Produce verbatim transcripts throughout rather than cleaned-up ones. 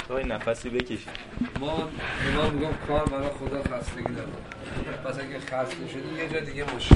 تو این نفسی بکشی. ما اینا میگم کار برای خدا خستگی داره. پس اگه خسته شدی یه جا دیگه مشکل.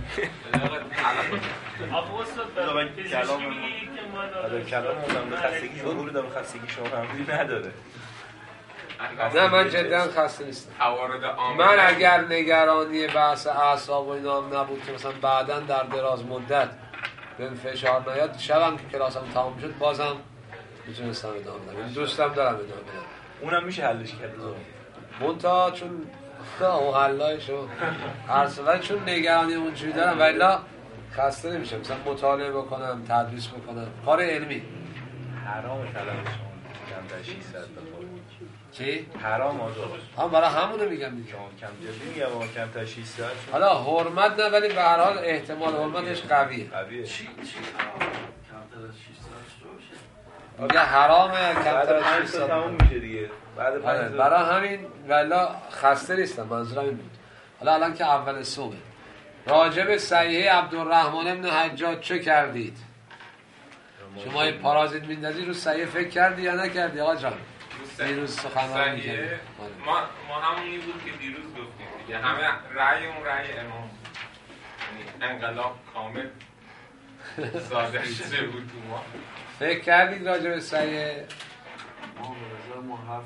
آقا استاد کلام آره کلام اونم خستگی ظهور داره خستگی شما هم نداره. نه من جدا خسته نیستم. من اگر نگرانی بحث اعصاب و اینا هم نبود که مثلا بعداً در دراز مدت به فشار نیاد شبم که کلاسم تمام شد بازم میتونستم ادامه بدم. این دوستم دارم ادامه بدم. اونم میشه حلش کرد. منتها چون اون حلایشو هر چون نگرانی اونجوری دارم ولی خسته نمیشم. مثلا مطالعه بکنم، تدریس بکنم، کار علمی. حرام طلب شما کم در ششصد بخورید. چی؟ حرام آزاد. هم برای همونه میگم دیگه. کم جدی میگم اون کم تا ششصد. حالا حرمت نه ولی به هر حال احتمال حرمتش قویه. قویه. چی چی کم تر از ششصد باشه. میگه حرامه کمتر از پنج تا تموم میشه دیگه. بعد پنج برای همین ولی خسته نیستم. منظورم این بود. حالا الان که اول صبح راجع به صحیحه عبدالرحمن بن حجاج چه کردید؟ شما یه پارازیت میندازی رو صحیحه فکر کردی یا نکردی آقا جان؟ دیروز سخنرانی می‌کردی. ما ما همونی بود که دیروز گفتیم دیگه. همه رأی اون رأی امام. یعنی انقلاب کامل صادر شده بود تو ما. فکر کردید راجع به صحیحه؟ ما به نظر ما حرف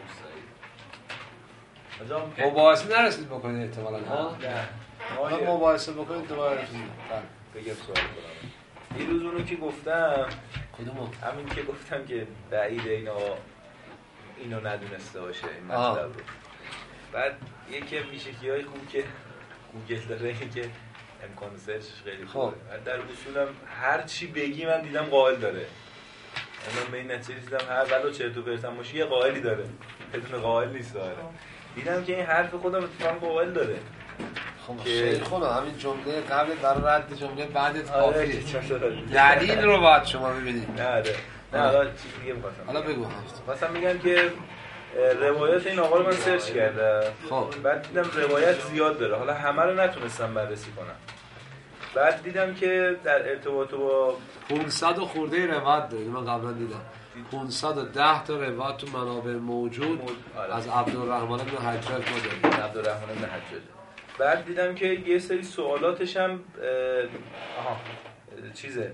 امام صحیح. مباحثه نرسید بکنید احتمالاً ها؟ نه. ما مباحثه بکنید دوباره رسید. بگم سوال کنم. دیروز اونو که گفتم کدومو؟ همین که گفتم که بعید اینا اینو ندونسته باشه این مطلب رو. بعد یکی میشکی‌های خوب که گوگل داره که امکان سرچش خیلی خوبه. بعد در اصولم هر چی بگی من دیدم قائل داره. من به این نتیجه رسیدم هر ولو چرت و پرتم باشه یه قائلی داره. بدون قائل نیست داره. دیدم که این حرف خودم اتفاقا قائل داره. خب شیخونا همین جمله قبل برای رد جمله بعدت کافیه. آره دلیل رو باید شما ببینید. نه آره. نه حالا چیز دیگه می‌خواستم. حالا بگو. مثلا میگم که روایت این آقا رو من سرچ کردم. خب بعد دیدم روایت زیاد داره. حالا همه رو نتونستم بررسی کنم. بعد دیدم که در ارتباط با پانصد و خورده روایت داره. من قبلا دیدم. پانصد و ده تا روایت تو منابع موجود آره. از عبدالرحمن بن حجاج ما داریم. عبدالرحمن بن حجاج. بعد دیدم که یه سری سوالاتش هم آها چیزه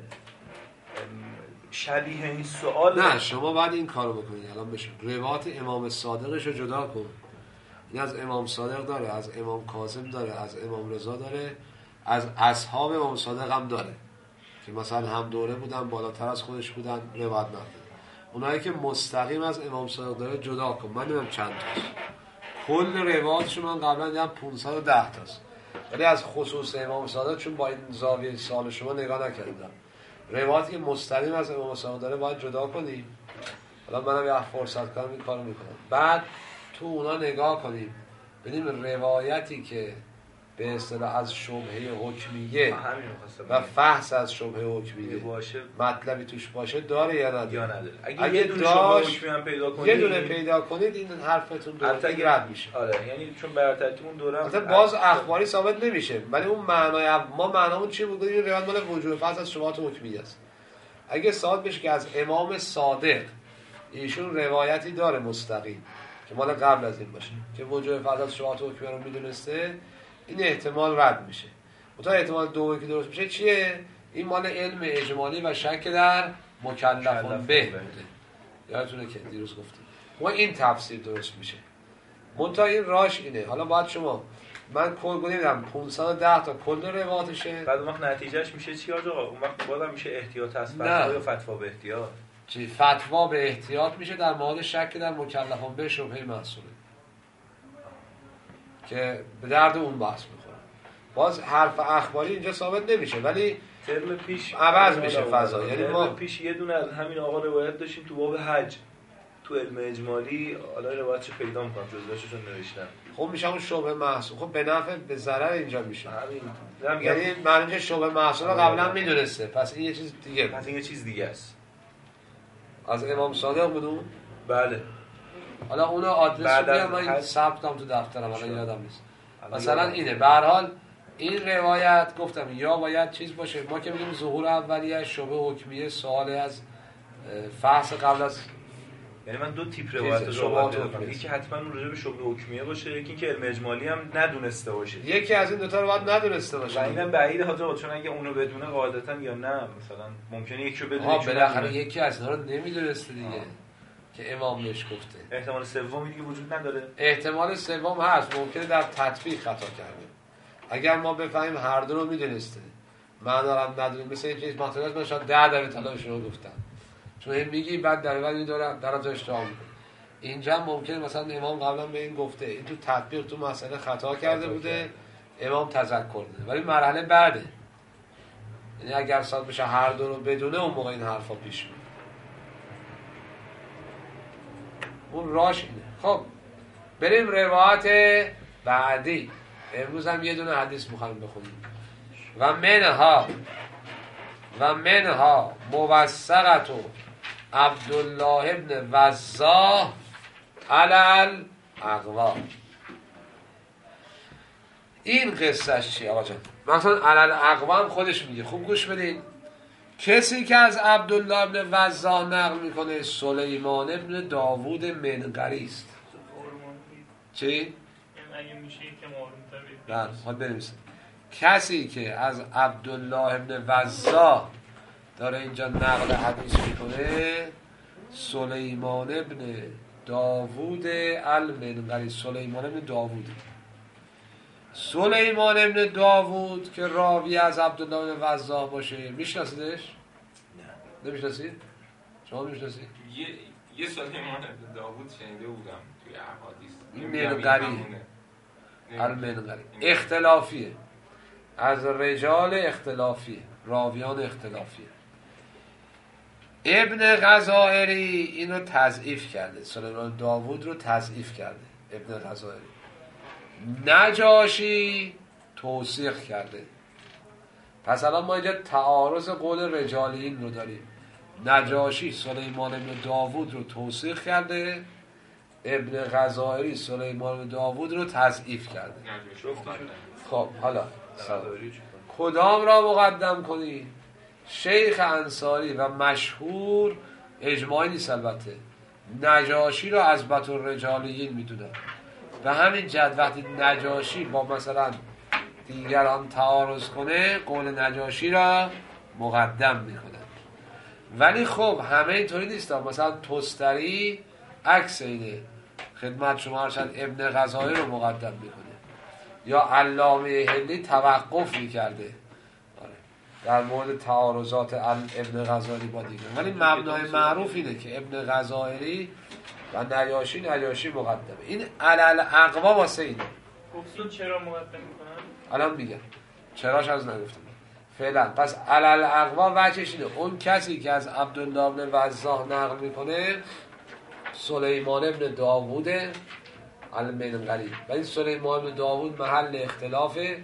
شبیه این سوال. نه شما بعد این کارو بکنید الان بشه. روایت امام صادقش رو جدا کن. این از امام صادق داره، از امام کاظم داره، از امام رضا داره، از اصحاب امام صادق هم داره که مثلا هم دوره بودن بالاتر از خودش بودن روایت نقل. اونایی که مستقیم از امام صادق داره جدا کن. من نمیدونم چند تاست. کل روایتش من قبلا دیدم پانصد و ده تاست. ولی از خصوص امام صادق چون با این زاویه سال شما نگاه نکردم. روایتی که مستقیم از امام صادق داره باید جدا کنیم. حالا منم یه فرصت کنم این کارو میکنم. بعد تو اونا نگاه کنیم ببینیم روایتی که به اصطلاح از شبهه حکمیه و فحص از شبهه حکمیه باشه مطلبی توش باشه داره یا نداره. یا نداره. اگه, اگه یه دونه شبهه حکمی هم پیدا کنید یه دونه پیدا کنید این حرفتون درست رد میشه. آره یعنی چون بر ترتیب اون دوره مثلا باز اخباری ثابت نمیشه ولی اون معنای ما معنامون چی بود؟ این روایت مال وجوه فحص از شبهات حکمیه است. اگه ثابت بشه که از امام صادق ایشون روایتی داره مستقیم که مال قبل از این باشه که وجوه فحص از شبهات حکمیه رو میدونسته این احتمال رد میشه. اون احتمال دومی که درست میشه چیه؟ این مال علم اجمالی و شک در مکلفان به بوده. یادتونه که دیروز گفتیم ما این تفسیر درست میشه. منتها این راش اینه. حالا باید شما من کل گفتم پانصد و ده تا کل روایتشه. بعد اون وقت نتیجهش میشه چی آقا؟ اون وقت بازم میشه احتیاط از فتوا یا فتوا به احتیاط. چی فتوا به احتیاط میشه در مورد شک در مکلفان به شبهه محصوله که به درد اون بحث میخوره. باز حرف اخباری اینجا ثابت نمیشه ولی ترم پیش عوض میشه فضا. یعنی ما پیش یه دونه از همین آقا روایت داشتیم تو باب حج تو علم اجمالی. حالا روایتش پیدا میکنم جزوهاشون نوشتم. خب میشه اون شبهه محصول. خب به نفع به ضرر اینجا میشه. همین یعنی من اینجا شبهه محصول رو قبلا میدونسته پس این یه چیز دیگه پس این یه چیز دیگه است. از امام صادق بودون؟ بله. حالا اون آدرس رو بیام من ثبت کنم تو دفترم الان یادم نیست. مثلا اینه به هر حال این روایت گفتم یا باید چیز باشه. ما که میگیم ظهور اولیه شبهه حکمیه سوال از فحص قبل از یعنی من دو تیپ روایت رو شبهات دارم، حکمیه. یکی حتما اون راجع به شبهه حکمیه باشه، یکی اینکه علم اجمالی هم ندونسته باشه. یکی از این دو تا رو باید ندونسته باشه. و اینم بعیده حاجا، چون اگه اونو بدونه قاعدتا یا نه مثلا ممکنه یکی رو بدونه. آها بالاخره یکی از اینا رو نمیدونسته دیگه آه. که امام بهش گفته. احتمال سومی دیگه وجود نداره. احتمال سوم هست، ممکنه در تطبیق خطا کرده. اگر ما بفهمیم هر دو رو میدونسته، من دارم ندونیم، مثل اینکه مطلب من شاید ده دفعه طلاق شما گفتم، چون این میگی بعد در بعد میدارم درم تو اشتباه میکنه. اینجا ممکنه مثلا امام قبلا به این گفته، این تو تطبیق تو مسئله خطا کرده خطا بوده کرد. امام تذکر ده، ولی مرحله بعده، یعنی اگر صاد بشه هر دو رو بدونه اون موقع این حرفا پیش میاد. اون راش اینه. خب بریم روایت بعدی. امروز هم یه دونه حدیث میخوایم بخونیم. و منها و منها موثقت عبدالله ابن وزاه علل اقوا. این قصهش چیه آقا جان؟ مثلا علل اقوا هم خودش میگه، خوب گوش بدین. کسی که از عبدالله ابن وزاه نقل میکنه سلیمان ابن داوود منقری است. چی؟ اگه میشه یکم آروم‌تر بگید. بله، حال بنویسید. کسی که از عبدالله ابن وزاه داره اینجا نقل حدیث میکنه سلیمان ابن داوود المنقری. سلیمان ابن داوود سلیمان ابن داوود که راوی از عبدالله ابن وزاه باشه، میشناسیدش؟ نه. نمیشناسید؟ شما میشناسید؟ یه یه سلیمان ابن داوود شنیده بودم توی احادیث. این منقری المنقری اختلافیه، از رجال اختلافیه، راویان اختلافیه. ابن غزائری اینو تضعیف کرده، سلیمان داوود رو تضعیف کرده ابن غزائری. نجاشی توثیق کرده. پس الان ما اینجا تعارض قول رجالیین رو داریم. نجاشی سلیمان ابن داوود رو توثیق کرده، ابن غزائری سلیمان ابن داوود رو تضعیف کرده. خب حالا کدام را مقدم کنی؟ شیخ انصاری و مشهور اجماعی نیست البته، نجاشی رو از بطر رجالیین میدونن. و همین جد وقتی نجاشی با مثلا دیگران تعارض کنه قول نجاشی را مقدم میکنن. ولی خب همه اینطوری نیست. مثلا توستری عکس اینه، خدمت شما ارشد ابن غزائری رو مقدم میکنه، یا علامه هندی توقف میکرده در مورد تعارضات ابن غزائری با دیگر. ولی مبنای معروف اینه که ابن غزائری و نجاشی نجاشی مقدمه. این علل اقوا واسه اینه. گفتین چرا مقدم میکنن؟ الان میگم چراش از نگفتم فعلا. پس علل اقوا وجهش اینه اون کسی که از عبدالله ابن وزاه نقل میکنه سلیمان ابن داوود المنقری. ولی سلیمان ابن داوود محل اختلافه،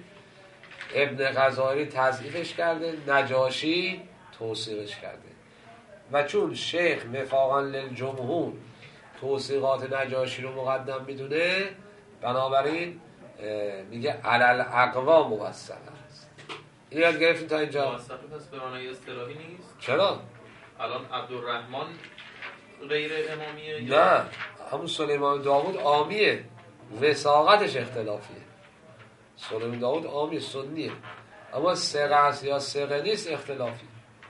ابن غزائری تضعیفش کرده، نجاشی توثیقش کرده. و چون شیخ وفاقا للجمهور توثیقات نجاشی رو مقدم میدونه، بنابراین میگه علل اقوا موثق است. این یاد گرفتین تا اینجا؟ موثق پس به معنای اصطلاحی نیست؟ چرا؟ الان عبدالرحمن غیر امامیه؟ نه، همون سلیمان داوود عامیه، وثاقتش اختلافیه. سلیمان داوود عامی سنیه، اما ثقه است یا ثقه نیست اختلافی.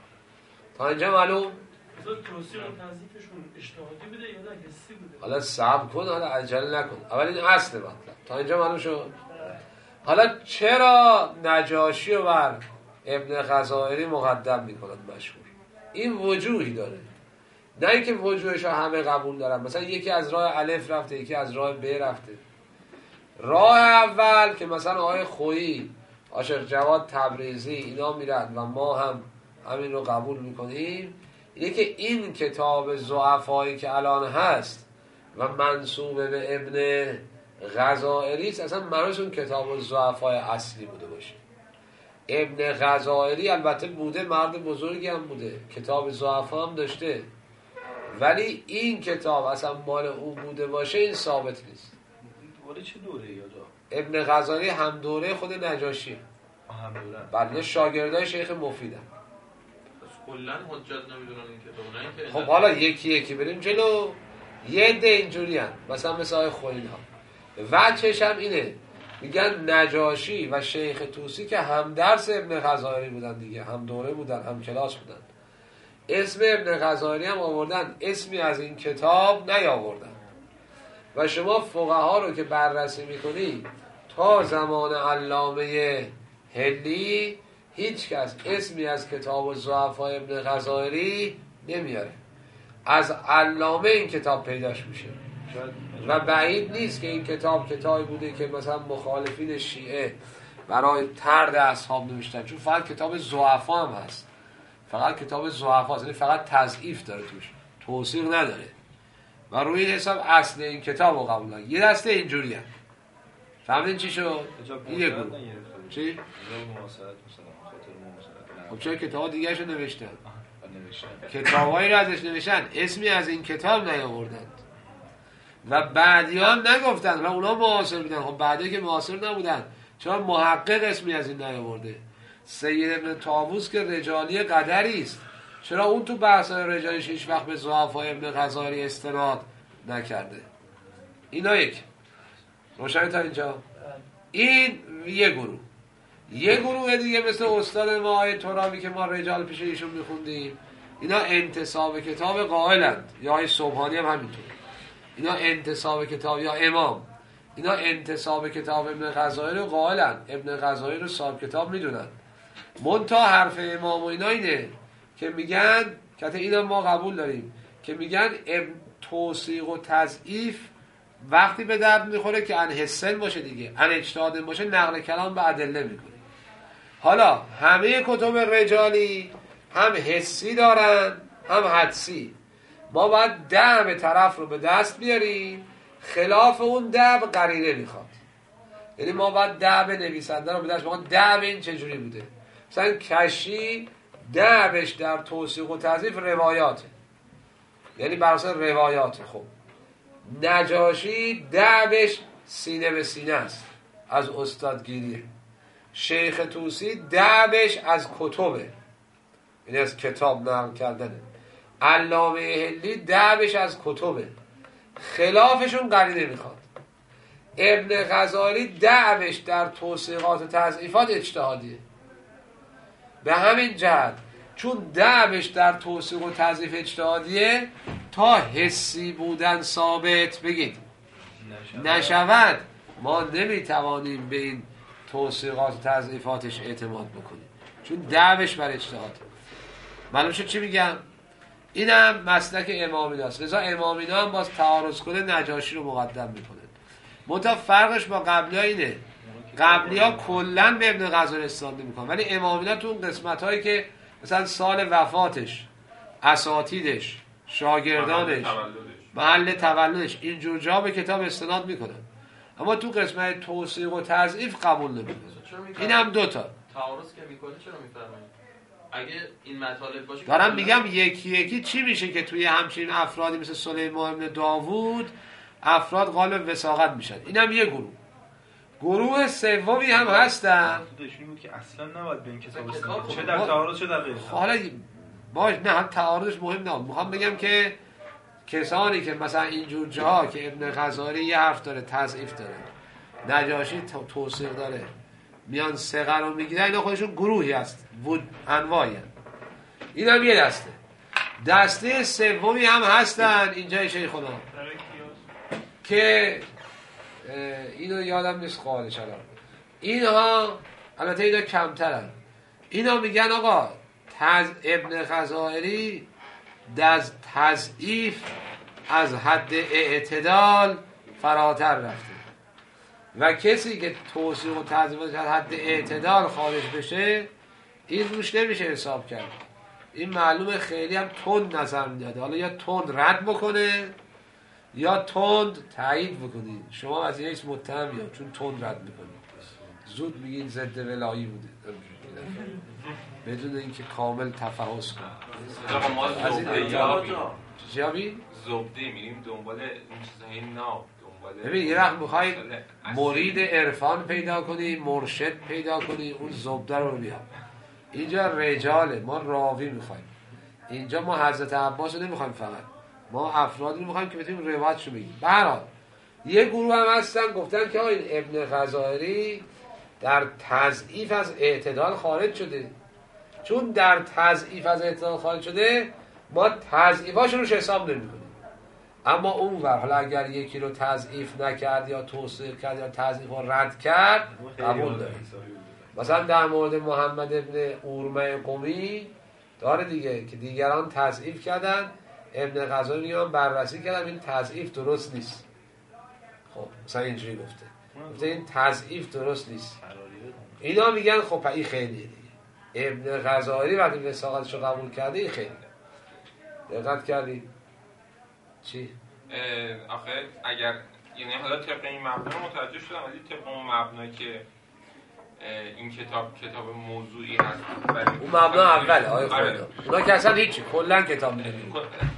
تا اینجا معلوم؟ مثلا توصیف و تنظیفشون اجتهادی بوده یا نه حسی بوده؟ حالا صبر کن، حالا عجله نکن. اول این اصل مطلب. تا اینجا معلوم شد؟ حالا چرا نجاشی رو بر ابن غزائری مقدم میکنند مشهور؟ این وجوهی داره، نه اینکه وجوهش رو همه قبول دارن. مثلا یکی از راه الف رفته، یکی از راه ب رفته. راه اول که مثلا آقای خویی، عاشق جواد تبریزی اینا میرن و ما هم همین رو قبول میکنیم، اینه که این کتاب ضعفایی که الان هست و منسوب به ابن غزائری است، اصلا معنیش اون کتاب ضعفای اصلی بوده باشه. ابن غزائری البته بوده، مرد بزرگی هم بوده، کتاب ضعفا هم داشته، ولی این کتاب اصلا مال او بوده باشه این ثابت نیست. دوره چه دوره یا دو؟ ابن غزائری هم دوره خود نجاشی، هم دوره بعد شاگردای شیخ مفیدن. کلا حجت نمیدونن این کتاب، نه اینکه خب حالا یکی یکی بریم جلو. یه عده اینجوری هم مثلا مثل آقای خویی ها وجهش هم اینه، میگن نجاشی و شیخ طوسی که هم درس ابن غزالی بودن دیگه، هم دوره بودن، هم کلاس بودن، اسم ابن غزالی هم آوردن، اسمی از این کتاب نیاوردن. و شما فقها رو که بررسی میکنی تا زمان علامه هلی هیچ کس اسمی از کتاب الضعفاء ابن غزالی نمیاره، از علامه این کتاب پیداش میشه. و بعید نیست که این کتاب کتابی بوده که مثلا مخالفین شیعه برای طرد اصحاب نوشتن، چون فقط کتاب ضعفا هم هست، فقط کتاب ضعفا، یعنی فقط تضعیف داره توش، توثیق نداره. و روی این حساب اصل این کتاب رو قبول دارن. یه دسته اینجوری هم فهمیدین چی شد؟ این یه گروه. چی؟ خب چرا کتاب دیگه شو نوشتن؟ کتابایی رو ازش نوشتن، اسمی از این کتاب نیاوردن و بعدیان نگفتن. و اونا معاصر بودن، خب بعدی که معاصر نبودن چرا محقق اسمی از این نیاورده؟ سید ابن طاووس که رجالی قدری است، چرا اون تو بحث رجالیش هیچ وقت به ضعفای ابن غزالی استناد نکرده؟ اینا یک روشن تا اینجا. این یه گروه. یه گروه دیگه مثل استاد ما آقای ترابی که ما رجال پیش ایشون میخوندیم، اینا انتصاب کتاب قائلند، یا آقای سبحانی هم همینطور. اینا انتصاب کتاب، یا امام، اینا انتصاب کتاب ابن غزالی رو قائلند، ابن غزالی رو صاحب کتاب میدونن. منتها حرف امام و اینا اینه که میگن که اینا ما قبول داریم که میگن توثیق و تضعیف وقتی به درد میخوره که ان حسن باشه دیگه، ان اجتهاد باشه، نقل کلام به ادله میکنه. حالا همه کتب رجالی هم حسی دارن هم حدسی. ما باید دعب طرف رو به دست بیاریم، خلاف اون دعب قرینه میخواد. یعنی ما باید دعب نویسنده رو به دست بیاریم. دعب این چجوری بوده؟ مثلا کشی دعبش در توثیق و تضعیف روایاته، یعنی بر اساس روایات. خب نجاشی دعبش سینه به سینه است، از استادگیریه. شیخ طوسی دعبش از کتبه، یعنی از کتاب نقل کردنه. علامه هلی دعبش از کتبه، خلافشون قرینه میخواد. ابن غزالی دعبش در توثیقات و تضعیفات اجتهادیه. به همین جهت چون دعبش در توثیق و تضعیف اجتهادیه، تا حسی بودن ثابت بگید نشود، ما نمیتوانیم به این توثیقات و تضعیفاتش اعتماد بکنیم، چون دعبش بر اجتهاد. معلوم شد چی میگم؟ اینم مسلک امامینا است. لذا امامینا هم باز تعارض کنه نجاشی رو مقدم میکنه. منتها فرقش با قبلی ها اینه، قبلی ها کلن به ابن غزالی استناد نمیکنن، ولی امامینا تو اون قسمت هایی که مثلا سال وفاتش، اساتیدش، شاگردانش، محل تولدش، اینجور جا به کتاب استناد میکنن. اما تو قسمت توثیق و تضعیف قبول نمیکنن. این هم دوتا تعارض که میکنه چرا میفرمایید؟ اگه این مطالب باشه دارم میگم یکی یکی چی میشه که توی همچین افرادی مثل سلیمان بن داوود افراد قالب وثاقت میشن. اینم یه گروه. گروه سومی هم هستن بود که اصلا نباید به این کتاب استناد، چه در تعارض چه در غیر. حالا باش، نه تعارضش مهم نه. میخوام بگم که کسانی که مثلا اینجور جاها که ابن غزالی یه حرف داره، تضعیف داره، نجاشی توثیق داره، میان ثقه رو میگیرن، اینا خودشون گروهی هست، بود انواعی هست. این هم یه دسته. دسته سومی هم هستن اینجای شیخونا که اینو یادم نیست قالش الان. اینها البته اینا کمترن. اینا میگن آقا تز ابن غزالی از تضعیف از حد اعتدال فراتر رفته و کسی که توثیق و تضعیف از حد اعتدال خارج بشه این روش نمیشه حساب کرد. این معلومه خیلی هم تند نظر میداده. حالا یا تند رد بکنه یا تند تایید بکنید. شما از یه متهم یا چون تند رد میکنید زود میگین ضد ولایی بوده بدون اینکه کامل تفحص کنید. ما زبده یابیم جابی؟ زبده میریم دنبال این چیزایی ناب دنبال. ببین یه وقت میخواید مرید عرفان پیدا کنی، مرشد پیدا کنی، اون زبده رو بیار. اینجا رجاله، ما راوی میخوایم. اینجا ما حضرت عباس رو نمیخوایم فقط، ما افرادی رو میخوایم که بتونیم روایتشو بگیم. به هر حال یه گروه هم هستن گفتن که این ابن غزائری در تضعیف از اعتدال خارج شده. چون در تضعیف از اعتدال خارج شده ما تضعیفاشون رو حساب نمی‌کنیم. اما اون ور حالا اگر یکی رو تضعیف نکرد یا توصیف کرد یا تضعیف رو رد کرد قبول داریم. مثلا در مورد محمد ابن اورمه قمی داره دیگه که دیگران تضعیف کردن، ابن غزائری هم بررسی کردن این تضعیف درست نیست. خب مثلا اینجوری گفته گفته این تضعیف درست نیست. اینا میگن خب این خیلیه دیگه. ابن غزائری وقتی وثاقتش رو قبول کرده این خیلی دقت کردی؟ چی؟ آخه اگر یعنی حالا طبق این مبنا متوجه شدم ولی طبق اون مبنا که این کتاب کتاب موضوعی هست اون مبنا اوله آقای خدا اونا که اصلا هیچی کلا کتاب نمیدونن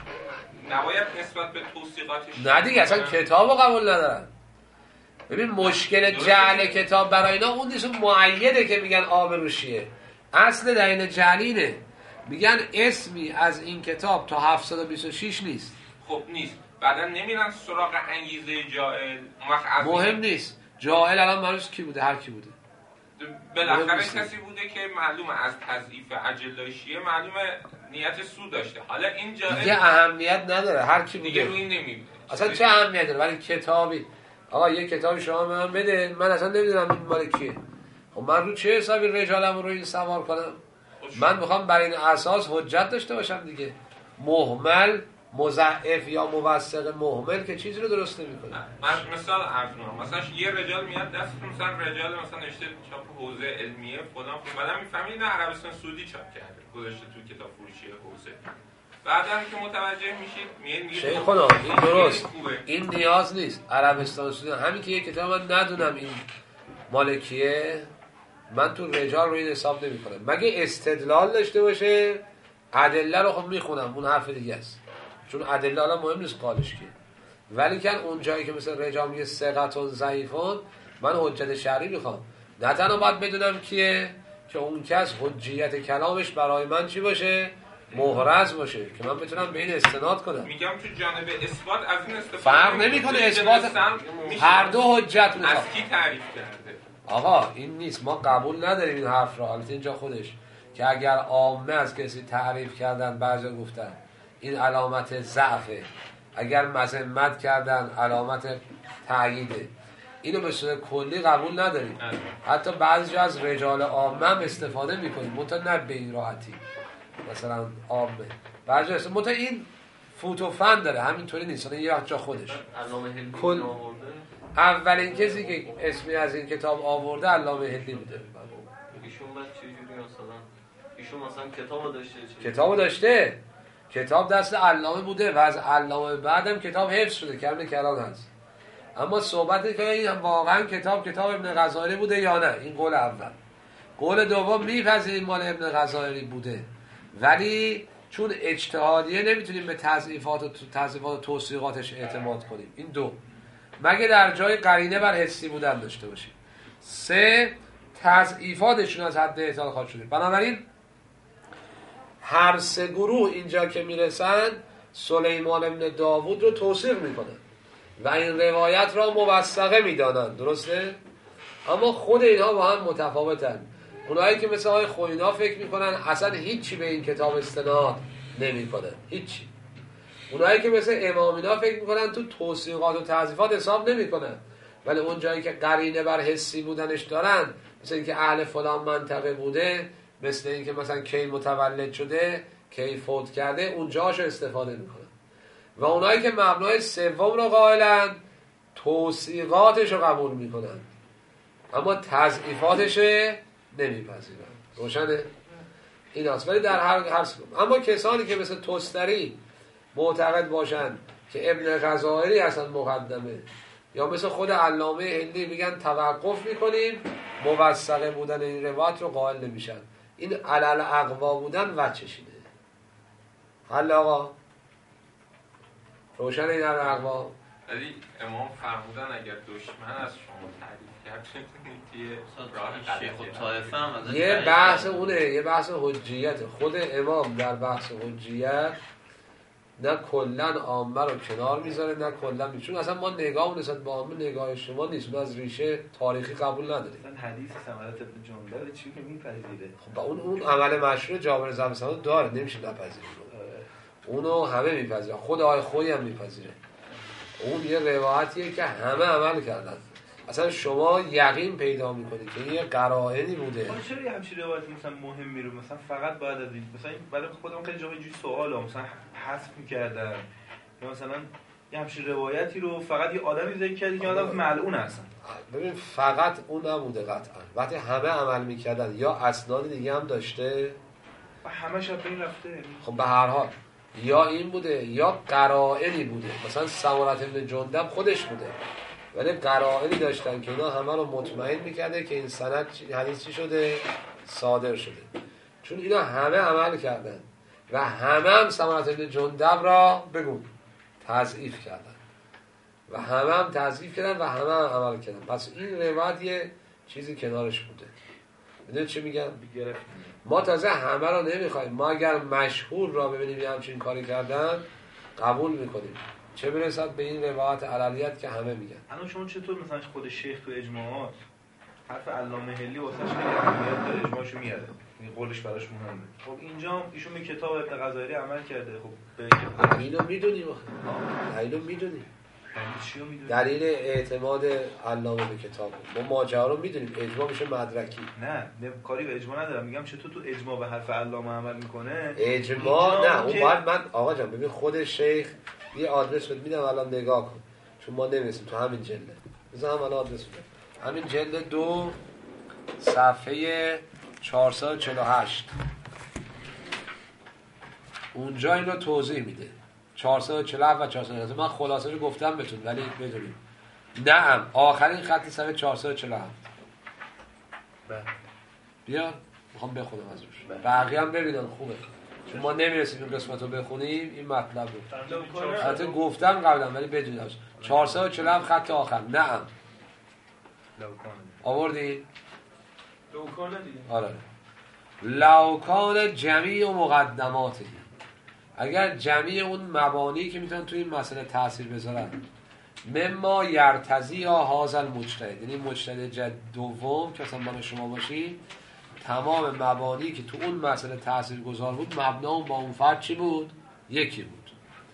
نباید نسبت به توصیقاتش نه دیگه اصلا کتاب رو قبول ندارن. ببین مشکل جعل کتاب برای اینا اون نیست، اون معیده که میگن آب روشیه. اصل در این جعلینه میگن اسمی از این کتاب تا هفتصد و بیست و شش نیست. خب نیست بعدا نمیرن سراغ انگیزه جائل. مهم نیست جائل الان معلومه کی بوده هر کی بوده بالاخره کسی بوده که معلومه از تضعیف اجله شیعه معلومه نیت سود داشته. حالا این جائل دیگه اهمیت نداره هر کی بوده دیگه روی نمیده اصلا چه اهمیت داره. ولی کتابی آقا یه کتابی شما به من بده من اصلا نمیدونم این مال کیه. خب من رو چه حسابی رجالم رو این سوار کنم؟ من میخوام بر این اساس حجت داشته باشم دیگه. مهمل مضاعف یا موثق مهمل که چیزی رو درست نمیکنه. من مثال عرض می‌کنم مثلا یه رجال میاد دست مثلا رجال مثلا نوشته چاپ حوزه علمیه فلان فلان بعدم میفهمید نه عربستان سعودی چاپ کرده گذاشته تو کتاب فروشی حوزه. بعدم که متوجه میشید میگه شیخ خدا این درست این نیاز نیست عربستان سعودی همین که یه کتاب من ندونم این مالکیه من تو رجال رو این حساب نمی‌کنم مگه استدلال داشته باشه. ادله رو خب میخونم اون حرف دیگه است چون ادله الان مهم نیست قالش کیه. ولی کن اون جایی که مثلا رجال میگه ثقتون ضعیفون من حجت شرعی میخوام نه تنها باید بدونم کیه که اون کس حجیت کلامش برای من چی باشه محرز باشه که من بتونم به این استناد کنم. میگم تو جانب اثبات از این استفاده فرق نمیکنه اثبات هر دو حجت میخوام. از کی تعریف کرده آقا این نیست ما قبول نداریم این حرف را. البته اینجا خودش که اگر عامه از کسی تعریف کردن بعضی گفتن این علامت ضعفه اگر مذمت کردن علامت تأییده اینو به صورت کلی قبول نداریم. حتی بعضی جا از رجال عامه هم استفاده میکنیم منتها نه به این راحتی مثلا عامه بعضی جا منتها این فوت و فن داره همینطوری نیست یه وقت جا خودش علامه هندی کل... آورده اولین کسی که اسمی از این کتاب آورده علامه هندی بوده. ایشون بعد چه جوری مثلا ایشون مثلا کتابو داشته چه کتابو داشته کتاب دست علامه بوده و از علامه بعدم کتاب حفظ شده کمه کلان هست. اما صحبتی که این واقعا کتاب کتاب ابن غزائری بوده یا نه این قول اول. قول دوم میپذیریم مال ابن غزائری بوده ولی چون اجتهادیه نمیتونیم به تضعیفات و تضعیفات و توثیقاتش اعتماد کنیم. این دو مگه در جای قرینه بر حسی بودن داشته باشیم. سه تضعیفاتشون از حد اعتدال خارج شده. بنابراین هر سه گروه اینجا که میرسن سلیمان ابن داوود رو توصیف میکنن و این روایت را موثقه میدانن درسته؟ اما خود اینها با هم متفاوتن. اونایی که مثل آقای خوینا فکر میکنن اصلا هیچی به این کتاب استناد نمیکنن هیچی. اونایی که مثل امامینا فکر میکنن تو توثیقات و تضعیفات حساب نمیکنن ولی اون جایی که قرینه بر حسی بودنش دارن مثل اینکه اهل فلان منطقه بوده مثل اینکه مثلا کی متولد شده کی فوت کرده اونجاشو استفاده میکنن. و اونایی که مبنای سوم رو قائلن توثیقاتش رو قبول میکنن اما تضعیفاتش نمیپذیرن. روشنه؟ این هست. ولی در هر هر سوم اما کسانی که مثل توستری معتقد باشن که ابن غزائری اصلا مقدمه یا مثل خود علامه هندی میگن توقف میکنیم موثقه بودن این روایت رو قائل نمیشن. این علل اقوا بودن وجهش اینه. حل آقا روشن این علل اقوا. ولی امام فرمودن اگر دشمن از شما تعریف کرد راه شیخ طائفه هم یه بحث اونه یه بحث حجیت. خود امام در بحث حجیت نه کلا عامه رو کنار میذاره نه کلا می، چون اصلا ما نگاه نسبت به عامه نگاه شما نیست، اون از ریشه تاریخی قبول نداریم. مثلا حدیث ثمرت ابن جندب چی که میپذیره؟ خب اون اون عمل مشروع جابر زمستان داره، نمیشه نپذیره. اونو همه میپذیرن، خود آقای خویی هم میپذیره. اون یه روایتیه که همه عمل کردن. اصلا شما یقین پیدا میکنید که یه قرائنی بوده. حالا چرا یه همچین روایتی مثلا مهم میره؟ مثلا فقط بعد از این مثلا برای خودم خیلی جاهای اینجوری سوالا مثلا حذف میکردن یا مثلا یه همچین روایتی رو فقط یه آدمی ذکر کردی که آدم ملعون هستن. ببین فقط اون نبوده قطعا. وقتی همه عمل میکردن یا اسناد دیگه هم داشته و همه شب این رفته. خب به هر حال یا این بوده یا قرائنی بوده. مثلا سمرة بن جندب خودش بوده ولی قرائنی داشتن که اینا همه رو مطمئن میکرده که این سند حدیث چی شده؟ صادر شده. چون اینا همه عمل کردن و همه هم سمرة بن جندب را بگو تضعیف کردن و همه هم تضعیف کردن و همه هم عمل کردن. پس این روایت یه چیزی کنارش بوده. میدونید چی میگم؟ ما تازه همه را نمیخوایم، ما اگر مشهور را ببینیم یه همچین کاری کردن قبول میکنیم، چه برسد به این روایت علالیت که همه میگن. الان شما چطور مثلا خود شیخ تو اجماعات حرف علامه هلی واسش خیلی اهمیت داره، اجماعشو میاره، این قولش براش مهمه. خب اینجا ایشون به کتاب ابن غزالی عمل کرده. خب به اینو میدونیم آخه، اینو میدونیم. چی رو میدونیم؟ دلیل اعتماد علامه به کتاب ما ماجرا رو میدونیم، اجماع میشه مدرکی. نه نه کاری به اجماع ندارم، میگم چطور تو اجماع به حرف علامه عمل میکنه. اجماع نه اون باید من آقا جان ببین خود شیخ یه آدرس بهت میدم الان نگاه کن، چون ما نمی‌رسیم تو همین جلد. بذار هم الان آدرس بدم. همین جلد دو صفحه چهارصد و چهل و هشت اونجا اینو توضیح میده. چهارصد و چهل و هفت و چهارصد و چهل و هفت من خلاصه رو گفتم بهتون ولی بدونید. نعم آخرین خط صفحه چهارصد و چهل و هفت. بله. بیا میخوام بخونم از روش. بقیه هم ببینن خوبه. چون ما نمیرسیم این قسمت رو بخونیم این مطلب رو. البته گفتم قبلا ولی بدونید. چهارصد و چهل و هفت خط آخر. نعم. آوردی؟ لوکانه دیگه. آره. لوکان جمیع و مقدماتی. اگر جمعی اون مبانی که میتونن توی این مسئله تاثیر بذارن مما یرتضی یا هازل مجتهد، یعنی مجتهد جد دوم که اصلا من شما باشی تمام مبانی که تو اون مسئله تاثیر گذار بود مبنا با اون فرد چی بود؟ یکی بود.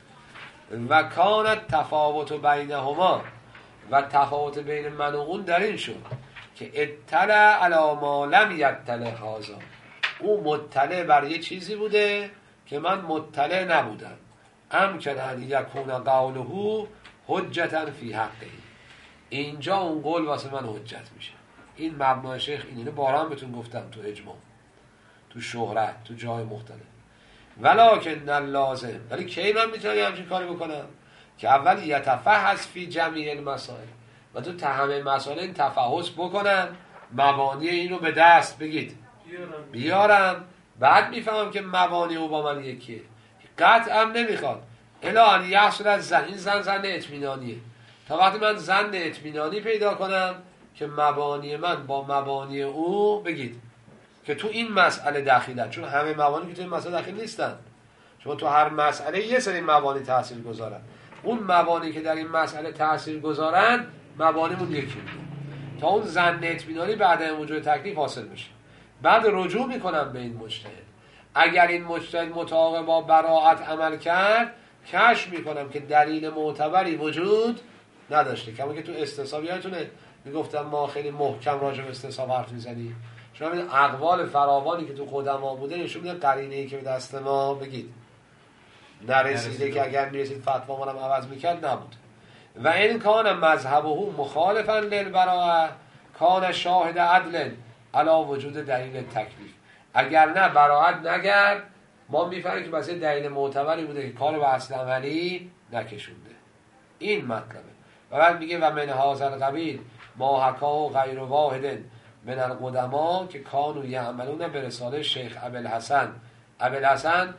و کانت تفاوت بینهما و تفاوت بین من و اون در این شد که اطلع علی ما لم یطلع هذا، او مطلع بر یه چیزی بوده که من مطلع نبودم. امکن ان یکون قوله حجتا فی حقه، اینجا اون قول واسه من حجت میشه. این مبنای شیخ اینه، باران بهتون گفتم تو اجماع تو شهرت تو جای مختلف. ولکن اللازم، ولی کی من میتونم یه همچین کاری بکنم که اول یتفحص فی جمیع المسائل و تو تا همه مسائل این تفحص بکنم، مبانی اینو به دست بگید بیارم, بیارم. بعد میفهمم که مبانی او با من یکیه. قطعا نمیخواد الا ان یحصل از زن، این زن زن اطمینانیه. تا وقتی من زن اطمینانی پیدا کنم که مبانی من با مبانی او بگید که تو این مسئله دخیلن، چون همه مبانی که تو این مسئله دخیل نیستن. شما تو هر مسئله یه سری مبانی تاثیر گذارن، اون مبانی که در این مسئله تاثیر گذارن مبانیمون یکی بود. تا اون زن اطمینانی بعد از وجود تکلیف حاصل بشه، بعد رجوع میکنم به این مجتهد. اگر این مجتهد مطابق با براءت عمل کرد کشف میکنم که دلیل معتبری وجود نداشته. کما که تو استصحاب یادتونه میگفتم ما خیلی محکم راجع به استصحاب حرف میزنیم. شما این اقوال فراوانی که تو قدما بوده نشون میده قرینه‌ای که به دست ما بگید نرسیده که اگر میرسید فتوا ما رو عوض میکرد نبود. و این کان مذهبه مخالفا للبراءه کان شاهد عدل علا وجود دلیل تکلیف. اگر نه براءت نگرد ما میفهمیم که بس دلیل معتبری بوده که کار به اصل عملی نکشونده. این مطلبه. و بعد میگه و من هذا القبیل ما حکا غیر واحد من القدما که کانوا یعملون به رساله شیخ ابوالحسن. ابوالحسن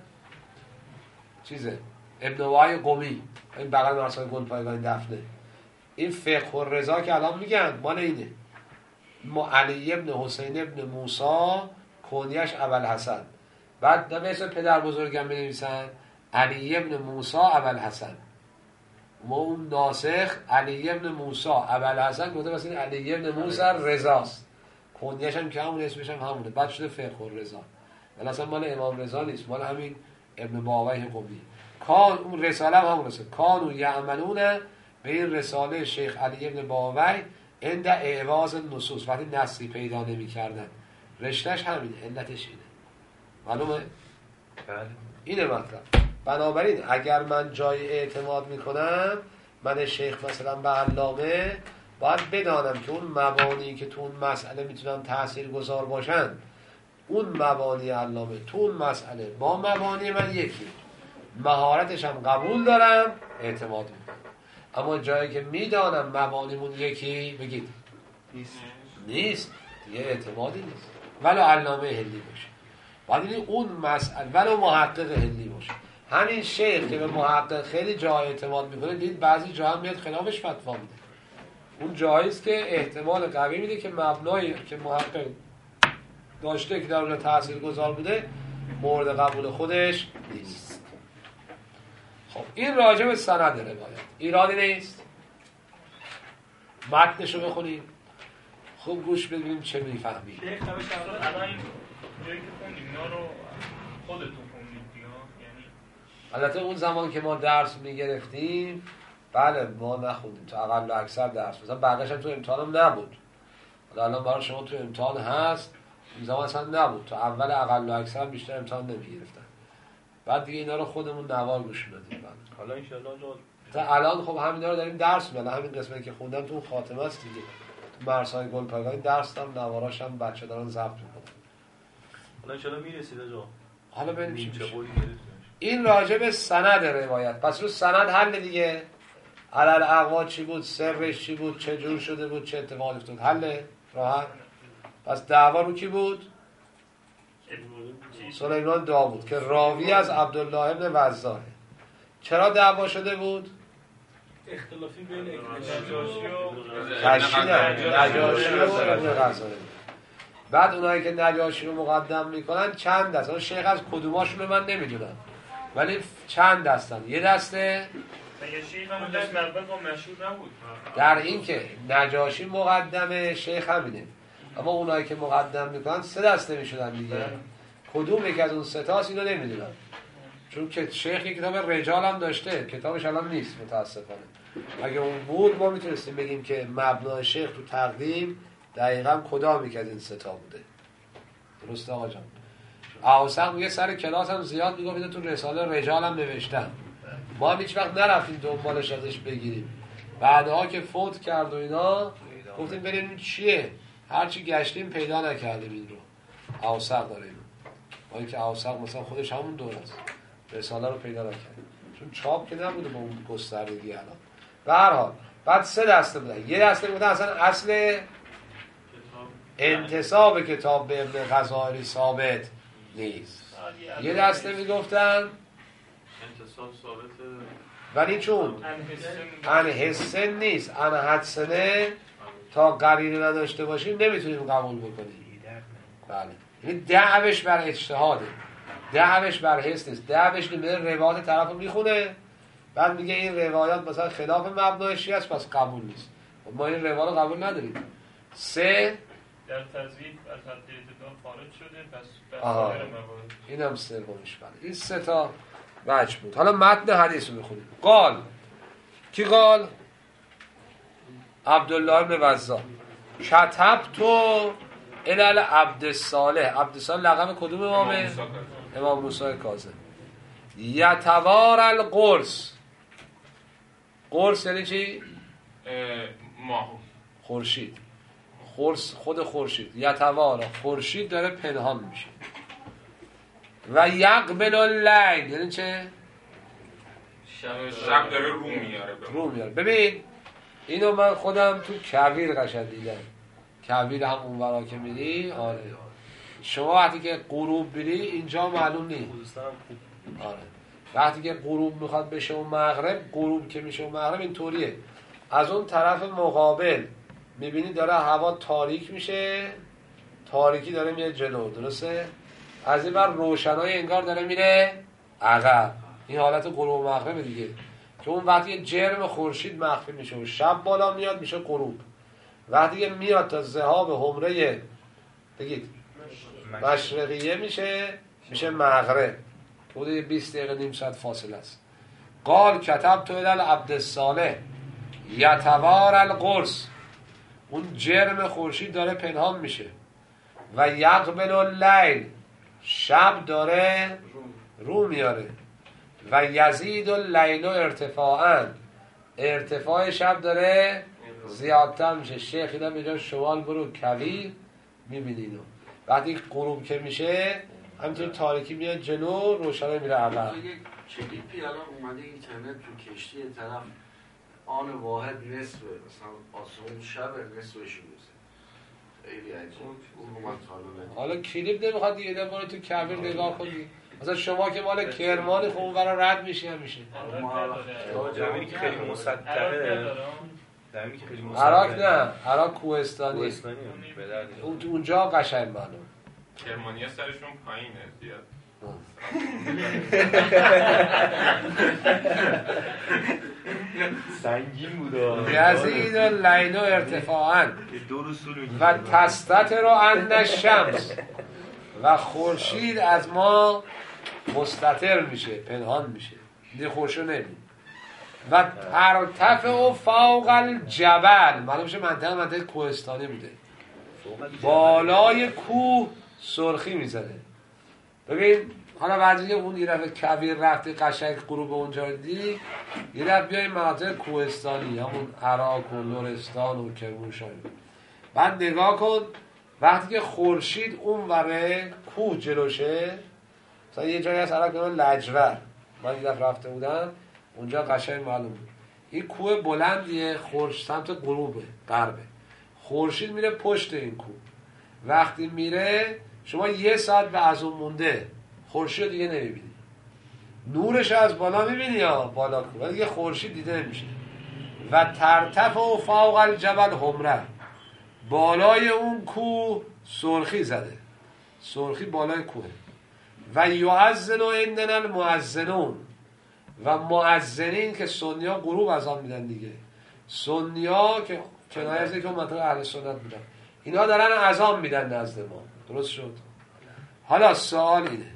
چیزه ابن وای قمی، این بغل مرسال گل پایگاه دفنه. این فقه الرضا که الان میگن مال اینه. ما علی ابن حسین ابن موسی کنیش ابوالحسن. بعد به اسم پدر بزرگم بنویسن علی ابن موسی ابوالحسن. ما اون ناسخ علی ابن موسی ابوالحسن گفته مثلا علی ابن موسی رضاست، کنیش هم که همون اسمش هم همونه، بعد شده فقه رضا، ولی اصلا مال امام رضا نیست، مال همین ابن باویه قمی. کان اون رساله هم همون رساله کانو یعملون به این رساله شیخ علی ابن باوی عند اعواز النصوص، وقتی نصی پیدا نمی کردن. رشتهش همین، علتش اینه. معلومه؟ بله. اینه مطلب. بنابراین اگر من جای اعتماد میکنم، من شیخ مثلا به علامه، باید بدانم که اون مبانی که تو اون مسئله میتونن تأثیر گذار باشن، اون مبانی علامه تو اون مسئله با مبانی من یکی، مهارتش هم قبول دارم، اعتماد میکنم. اما جایی که میدانم مبانیمون یکی، بگید نیست نیست دیگه اعتمادی نیست. ولو علامه هلی باشه، باید اون مسئله ولو محقق هلی باشه. همین شیخ که به محقق خیلی جای اعتماد میکنه، دید بعضی جا هم میاد خلافش فتوا میده. اون جاییست که احتمال قوی میده که مبنایی که محقق داشته که در اون تأثیر گذار بوده مورد قبول خودش نیست. خب این راجع به سند روایت ایرادی نیست. متنشو بخونیم خوب گوش بدیم چه میفهمیم. شیخ نوشت الان این جایی که خوندیم اینا رو خودتون خوندید دیگه؟ یعنی البته اون زمان که ما درس میگرفتیم بله ما نخوندیم، تو اقل و اکثر درس، مثلا بقیش هم تو امتحانم نبود. حالا الان برای شما تو امتحان هست، این زمان اصلا نبود، تو اول اقل و اکثر بیشتر امتحان نمیگرفتن. بعد دیگه اینا رو خودمون نوار گوش میدادیم. حالا ان شاءالله تا الان خب همینا رو داریم درس میدن. همین قسمتی که خوندم تو خاتمه است دیگه، تو مرسای گلپایگانی درس دادم، نواراش هم بچه دارن ضبط میکنن. حالا ان شاءالله میرسید آقا. حالا ببینیم چی میشه. قولی این راجع به سند روایت. پس رو سند حل دیگه. علل اقوا چی بود، سرش چی بود، چه جور شده بود، چه اتفاقی افتاد، حل راحت. پس دعوا رو کی بود؟ سلیمان داوود که راوی از عبدالله ابن وزاحه. چرا دعوا شده بود؟ اختلافی بین نجاشی و تشکیل نجاشی و ابن غزاله. بعد اونایی که نجاشی رو مقدم میکنن چند دست، اون شیخ از کدوماشون رو من نمیدونم ولی چند دستن. یه دسته یه شیخ هم دست اول با مشهور نبود در این که نجاشی مقدمه، شیخ همینه، اما اونایی که مقدم میکنن سه دسته میشدن دیگه. کدوم یک از اون سه تاست اینو نمیدونم، چون که شیخ یک کتاب رجال هم داشته، کتابش الان نیست متاسفانه. اگه اون بود ما میتونستیم بگیم که مبنای شیخ تو تقدیم دقیقا کدام یک از این سه تا بوده. درسته آقا جان؟ اوسق میگه سر کلاس هم زیاد میگه تو رساله رجال هم نوشتن، ما هم هیچ وقت نرفتیم دنبالش ازش بگیریم. بعدها که فوت کرد و اینا گفتیم بریم این چیه، هرچی گشتیم پیدا نکردیم این رو. اوسق داره اینو، با اینکه اوسق مثلا خودش همون دور است، رساله رو پیدا نکردیم چون چاپ که نبوده با اون گستردگی. الان به هر حال بعد سه دسته بودن. یه دسته بودن اصلا اصل انتساب کتاب به ابن غزالی ثابت نیست. یه دسته میگفتن انتصاب ثابته ولی چون ان حسن نیست، ان حدسنه، تا قرینه نداشته باشیم نمیتونیم قبول بکنیم. بله یعنی دعوش بر اجتهاده، دعوش بر حس نیست. دعوش نمیده روایات طرف رو میخونه بعد میگه این روایات مثلا خلاف مبنای شیعه است پس قبول نیست. ما این روایات رو قبول نداریم. سه در تضعیف از حد اعتدال خارج شده، پس در آها سایر موارد این هم سومش. بله این سه تا وجه بود. حالا متن حدیث رو بخونیم. قال کی قال؟ عبدالله بن وزاح. کتب تو الال عبد الصالح. عبد الصالح لقب کدوم امامه؟ امام موسی کاظم. یتوار القرص. قرص یعنی چی؟ ماه خورشید. قرص خود خورشید. یتوار خورشید داره پنهان میشه. و یقبل اللیل یعنی چه؟ شب شب داره رو میاره رو میاره. ببین اینو من خودم تو کویر قشنگ دیدم. کویر هم اونورا که میری، آره شما وقتی که غروب بری اینجا معلوم نیست. آره وقتی که غروب میخواد بشه و مغرب، غروب که میشه و مغرب اینطوریه. از اون طرف مقابل میبینی داره هوا تاریک میشه، تاریکی داره میره جلو، درسته؟ از این بر روشنای انگار داره میره عقب. این حالت غروب مغرب دیگه، که اون وقتی جرم خورشید مخفی میشه و شب بالا میاد میشه غروب. وقتی که میاد تا ذهاب حمره بگید مشرقیه میشه میشه مغرب، که بوده بیست دقیقه نیم ساعت فاصله است. قال کتب تو الال عبد الصالح یتوار القرص، اون جرم خورشید داره پنهان میشه. و یقبل اللیل، شب داره رو میاره. و یزید اللیل ارتفاعا، ارتفاع شب داره زیادتر میشه. شیخ اینا میگن شمال برو کویر میبینینو، وقتی غروب که میشه همینطور تاریکی میاد جلو، روشنه میره عقب. یک کلیپی الان اومده اینترنت تو کشتی طرف آن واحد نصف مثلا آسمون شب نصفش روزه، خیلی عجیب. اون اومد حالا کلیپ نمیخواد دیگه، ده برو تو کویر نگاه کنی. مثلا شما که مال کرمانی خب اون برای رد میشه همیشه. زمینی که خیلی مسطحه، زمینی که خیلی مسطحه. عراق نه، عراق کوهستانی. کوهستانی اون اونجا قشنگ معلوم. کرمانی‌ها سرشون پایینه زیاد. سنگین بود. یزید اللیل ارتفاعا و تستتر عن الشمس، و خورشید از ما مستتر میشه، پنهان میشه، دیگه خورشید نمیبینی. و ترتفع فوق الجبل، معلوم میشه منطقه منطقه کوهستانی بوده، بالای کوه سرخی میزنه. ببین حالا بعضی که اون یه دفعه کویر رفتی قشنگ غروب اونجا دیدی، یه دفعه بیای مناطق کوهستانی همون عراق و لرستان و کرمانشاه، بعد نگاه کن وقتی که خورشید اون وره کوه جلوشه. مثلا یه جایی هست عراق که لجور، من یه دفعه رفته بودم اونجا قشنگ معلوم بود این کوه بلندیه، خورشید سمت غروبه غربه، خورشید میره پشت این کوه. وقتی میره شما یه ساعت به از اون مونده خورشید دیگه نمیبینی، نورش از بالا میبینی یا بالا کوه، ولی دیگه خورشید دیده نمیشه. و ترتفع و فوق الجبل حمره، بالای اون کوه سرخی زده، سرخی بالای کوه. و یؤذن عندنا المؤذنون، و مؤذنین که سنیا غروب اذان میدن دیگه، سنیا که کنایه از اینکه منطقه اهل سنت بودن، اینا دارن اذان میدن نزد ما. درست شد؟ حالا سوال اینه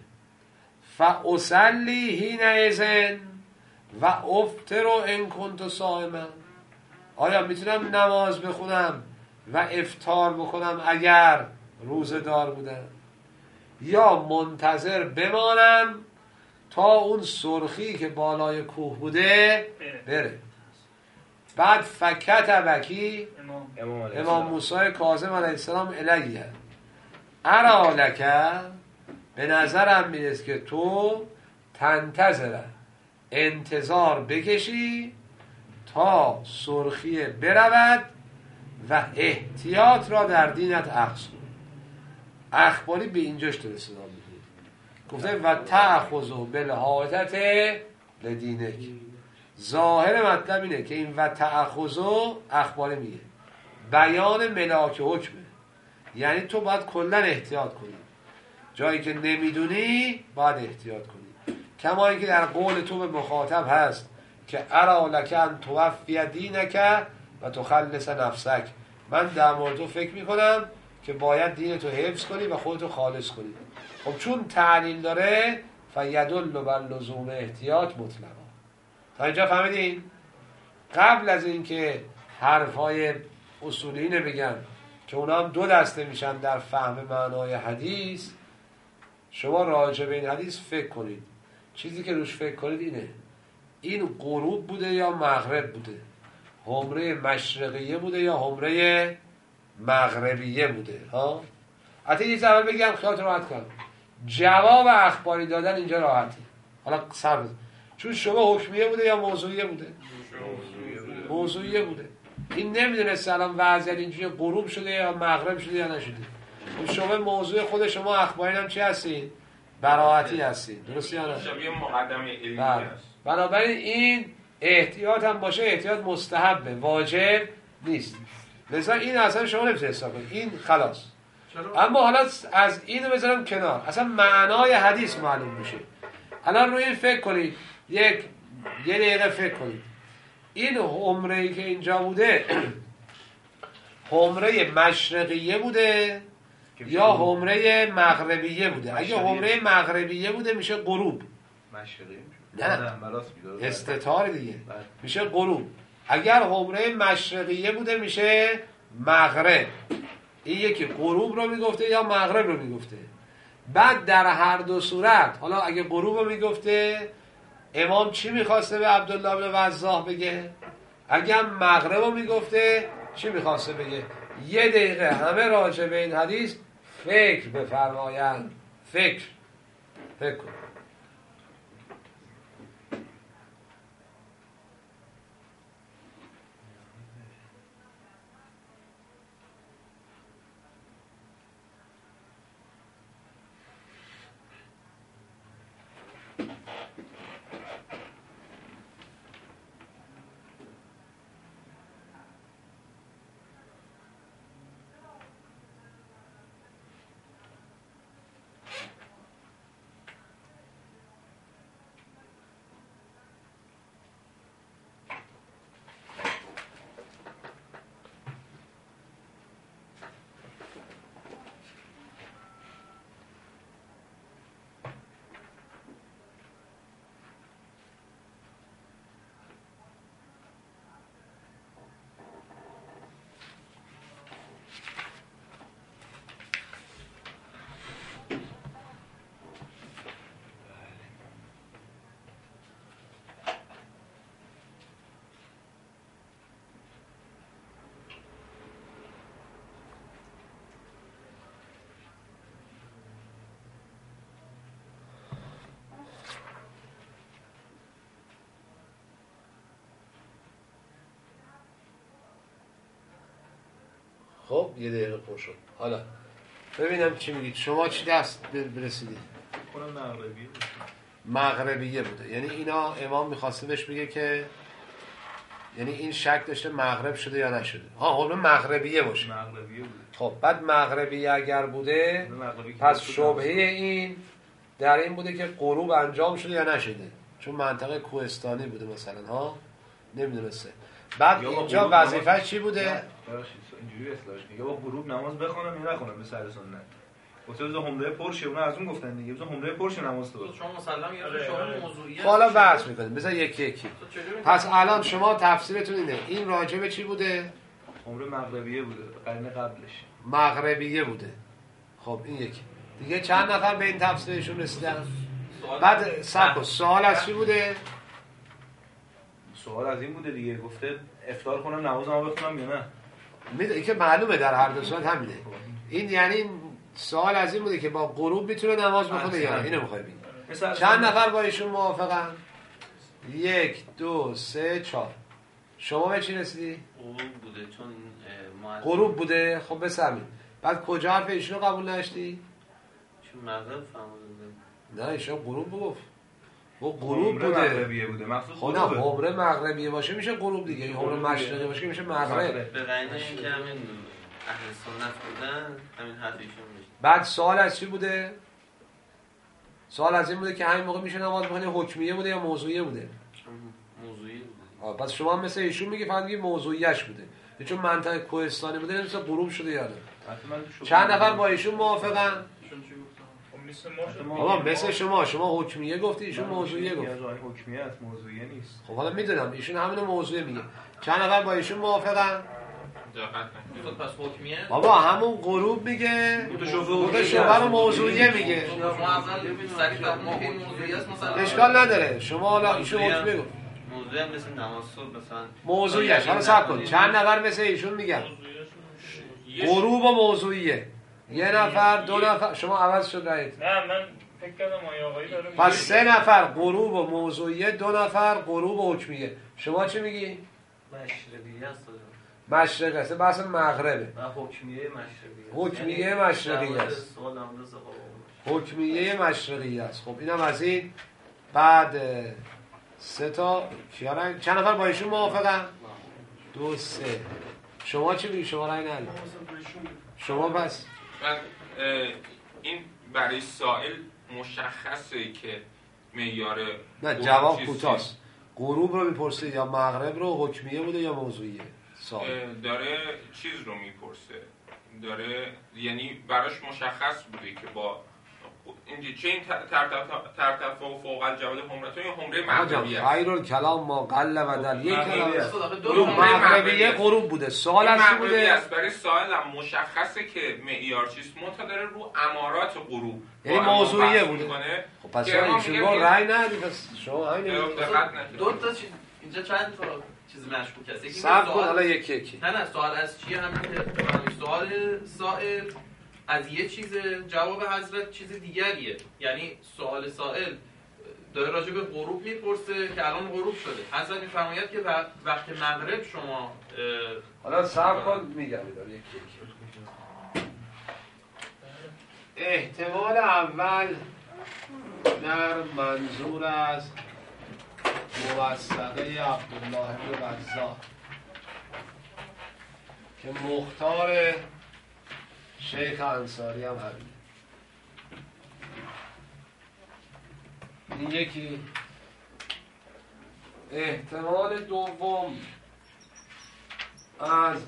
فاصلی حینئذ و افطر ان کنت صائما، آیا میتونم نماز بخونم و افطار بکنم اگر روزه دار بودم، یا منتظر بمانم تا اون سرخی که بالای کوه بوده بره؟ بعد فکتب کی امام موسی کاظم علیه السلام الیه ارا لک، به نظرم میرسه که تو تنتظر، انتظار بکشی تا سرخی برود و احتیاط را در دینت اخذ کن. اخباری به اینجاش تو رسیدن میکنی، گفته و تأخذوا بالحاطت لدینک. ظاهر مطلب اینه که این و تأخذوا اخباری میگه بیان ملاک حکمه، یعنی تو باید کلا احتیاط کنی، جایی که نمیدونی باید احتیاط کنی. کما اینکه در قول تو به مخاطب هست که ارا لک ان توفی دینک و تخلص نفسک، من در مورد تو فکر میکنم که باید دین تو حفظ کنی و خودتو خالص کنی. خب چون تعلیل داره فیدل بر لزوم احتیاط مطلقا. تا اینجا فهمیدین؟ قبل از اینکه حرفای اصولین بگم که اونا هم دو دسته میشن در فهم معنای حدیث، شما راجع به این حدیث فکر کنید. چیزی که روش فکر کنید اینه این غروب بوده یا مغرب بوده، حمره مشرقیه بوده یا حمره مغربیه بوده. ها حتی یه اول بگم خیالت راحت کنم، جواب اخباری دادن اینجا راحته. حالا صبر، چون شما حکمیه بوده یا موضوعیه بوده؟ موضوعیه بوده. این نمیدونه الان وضعیت اینجوری غروب شده یا مغرب شده یا نشده. شما موضوع خود شما اخباری هم چی هستین؟ براحتی هستین. درسته یا نه؟ شبیه مقدمه علمی هست. بنابراین این احتیاط هم باشه، احتیاط مستحبه، واجب نیست. لذا این اصلا شما نمیشه حساب کنید، این خلاص. اما حالا از اینو بذارم کنار، اصلا معنای حدیث معلوم میشه. الان روی این فکر کنید یک یه دقیقه فکر کنید این حمره‌ای که اینجا بوده حمره مشرقیه بوده یا حمره مغربیه بوده؟ اگه حمره مغربیه بوده میشه غروب. مشرقی نه استتار دیگه میشه غروب. اگر حمره مشرقیه بوده میشه مغرب. این یکی غروب رو میگفته یا مغرب رو میگفته. بعد در هر دو صورت حالا اگه غروب رو میگفته امام چی میخواسته به عبدالله بن وضاح بگه؟ اگر مغرب رو میگفته چی میخواسته بگه؟ یه دقیقه همه راجع به این حدیث فکر بفرمایند. فکر فکر کن. خب یه دقیقه پر شد. حالا ببینم چی میگید. شما چی دست برسیدید؟ کنم مغربیه مغربیه بوده. یعنی اینا امام میخواسته بهش بگه که یعنی این شک داشته مغرب شده یا نشده. ها حالا مغربیه باشه. مغربیه بوده. خب بعد مغربیه اگر بوده پس شبهه این در این بوده که غروب انجام شده یا نشده، چون منطقه کوهستانی بوده مثلا ها نمیدونسته. بعد اینجا وظیفه چی بوده؟ اینجوری اصلاحش میگه با غروب نماز بخونم یا نخونم به سر سنت. گفته بذار حمره پرشه، اونا از اون گفتن دیگه بذار حمره پرشه نماز تو. شما مسلم یه شما موضوعیه. حالا بحث می‌کنیم. بذار یکی یکی. پس الان شما تفسیرتون اینه. این راجع به چی بوده؟ حمره مغربیه بوده. قرن قبلش. مغربیه بوده. خب این یکی. دیگه چند نفر به این تفسیرشون رسیدن؟ بعد صبر سوال از چی بوده؟ سوال از این بوده دیگه، گفته افطار کنم نمازمو بخونم یا نه. میدونی که معلومه در هر دو صورت همینه. این یعنی سوال از این بوده که با غروب میتونه نماز بخونه یا نه. اینو میخوای بگی. چند نفر با ایشون موافقن؟ یک، دو، سه، چهار. شما به چی رسیدی؟ غروب بوده چون ما غروب بوده. خب بسرمین. بعد کجا حرف ایشون رو قبول نشتی؟ چون مغرب فهمیدم. نه ایشون غروب بگفت. و غروب بوده. مغربیه بوده. مقصود خب نه حمره مغربیه باشه میشه غروب دیگه. این حمره مشرقی باشه میشه مغرب. به غیر اینکه همین اهل سنت بودن همین حرف ایشون میشه. بعد سوال از چی بوده؟ سوال از این بوده که همین موقع میشه نماز بخونی حکمیه بوده یا موضوعیه بوده؟ موضوعی بوده. آه پس شما هم مثل ایشون میگی فقط میگی موضوعیش بوده. چون منطقه کوهستانی بوده نمیشه غروب شده یا نه. چند نفر با ایشون موافقن؟ بابا مثل شما شما حکمیه گفتی ایشون موضوعیه گفت. حکمیه است موضوعیه نیست. خب حالا میدونم ایشون همین موضوعیه میگه. چند نفر با ایشون موافقن؟ پس حکمیه بابا همون غروب میگه بوده شبه رو موضوعیه میگه. اشکال نداره. شما حالا ایشون حکمیه گفت. موضوعی هم مثل نماز صبح مثلا موضوعیش. حالا صبر کن. چند نفر مثل ایشون میگن غروب و موضوعیه. یه نفر دو نفر شما عوض شد رایت. نه من فکر کردم آیه آقایی داره. پس سه نفر غروب و موضوعیه، دو نفر غروب و حکمیه. شما چی میگی؟ مشرقیه است. مشرق است. بحث مغربه. نه حکمیه مشرقیه. حکمیه مشرقیه است. حکمیه مشرقیه است. خب اینم از این. بعد سه تا کیارن چند نفر با ایشون موافقن؟ دو سه. شما چی میگی؟ شما رای ندید. شما پس این برای سائل مشخصه که معیار نه جواب کوتاست. غروب رو میپرسه یا مغرب رو حکمیه بوده یا موضوعیه؟ سوال داره چیز رو میپرسه، داره یعنی براش مشخص بوده که با اینجا چه این ترتفع و فوق الجبل حمرتون یا حمره مغربیه است. خیر الکلام ما قل و دل یک کلام مغربیه غروب بوده. سوال از چی بوده؟ است. برای سوالم مشخصه که معیار چیست، منتها داره رو امارات غروب یعنی موضوعیه بوده. خب پس ایشون رو رأی ندی، پس شما همین دو تا چیز اینجا چند تا چیز مشکوک است. یکی صبر کن حالا یکی یکی. نه نه سوال از چیه؟ همین که سوال سائل از یه چیز، جواب حضرت چیز دیگریه. یعنی سوال سائل داره راجع به غروب میپرسه که الان غروب شده. حضرت میفرماید که وقت مغرب شما حالا صبر کن میگم میدار یکی یکی. احتمال اول در منظور از موثقه عبدالله بن وزاح که مختار شیخ انصاری هم همینه. این یکی. احتمال دوم از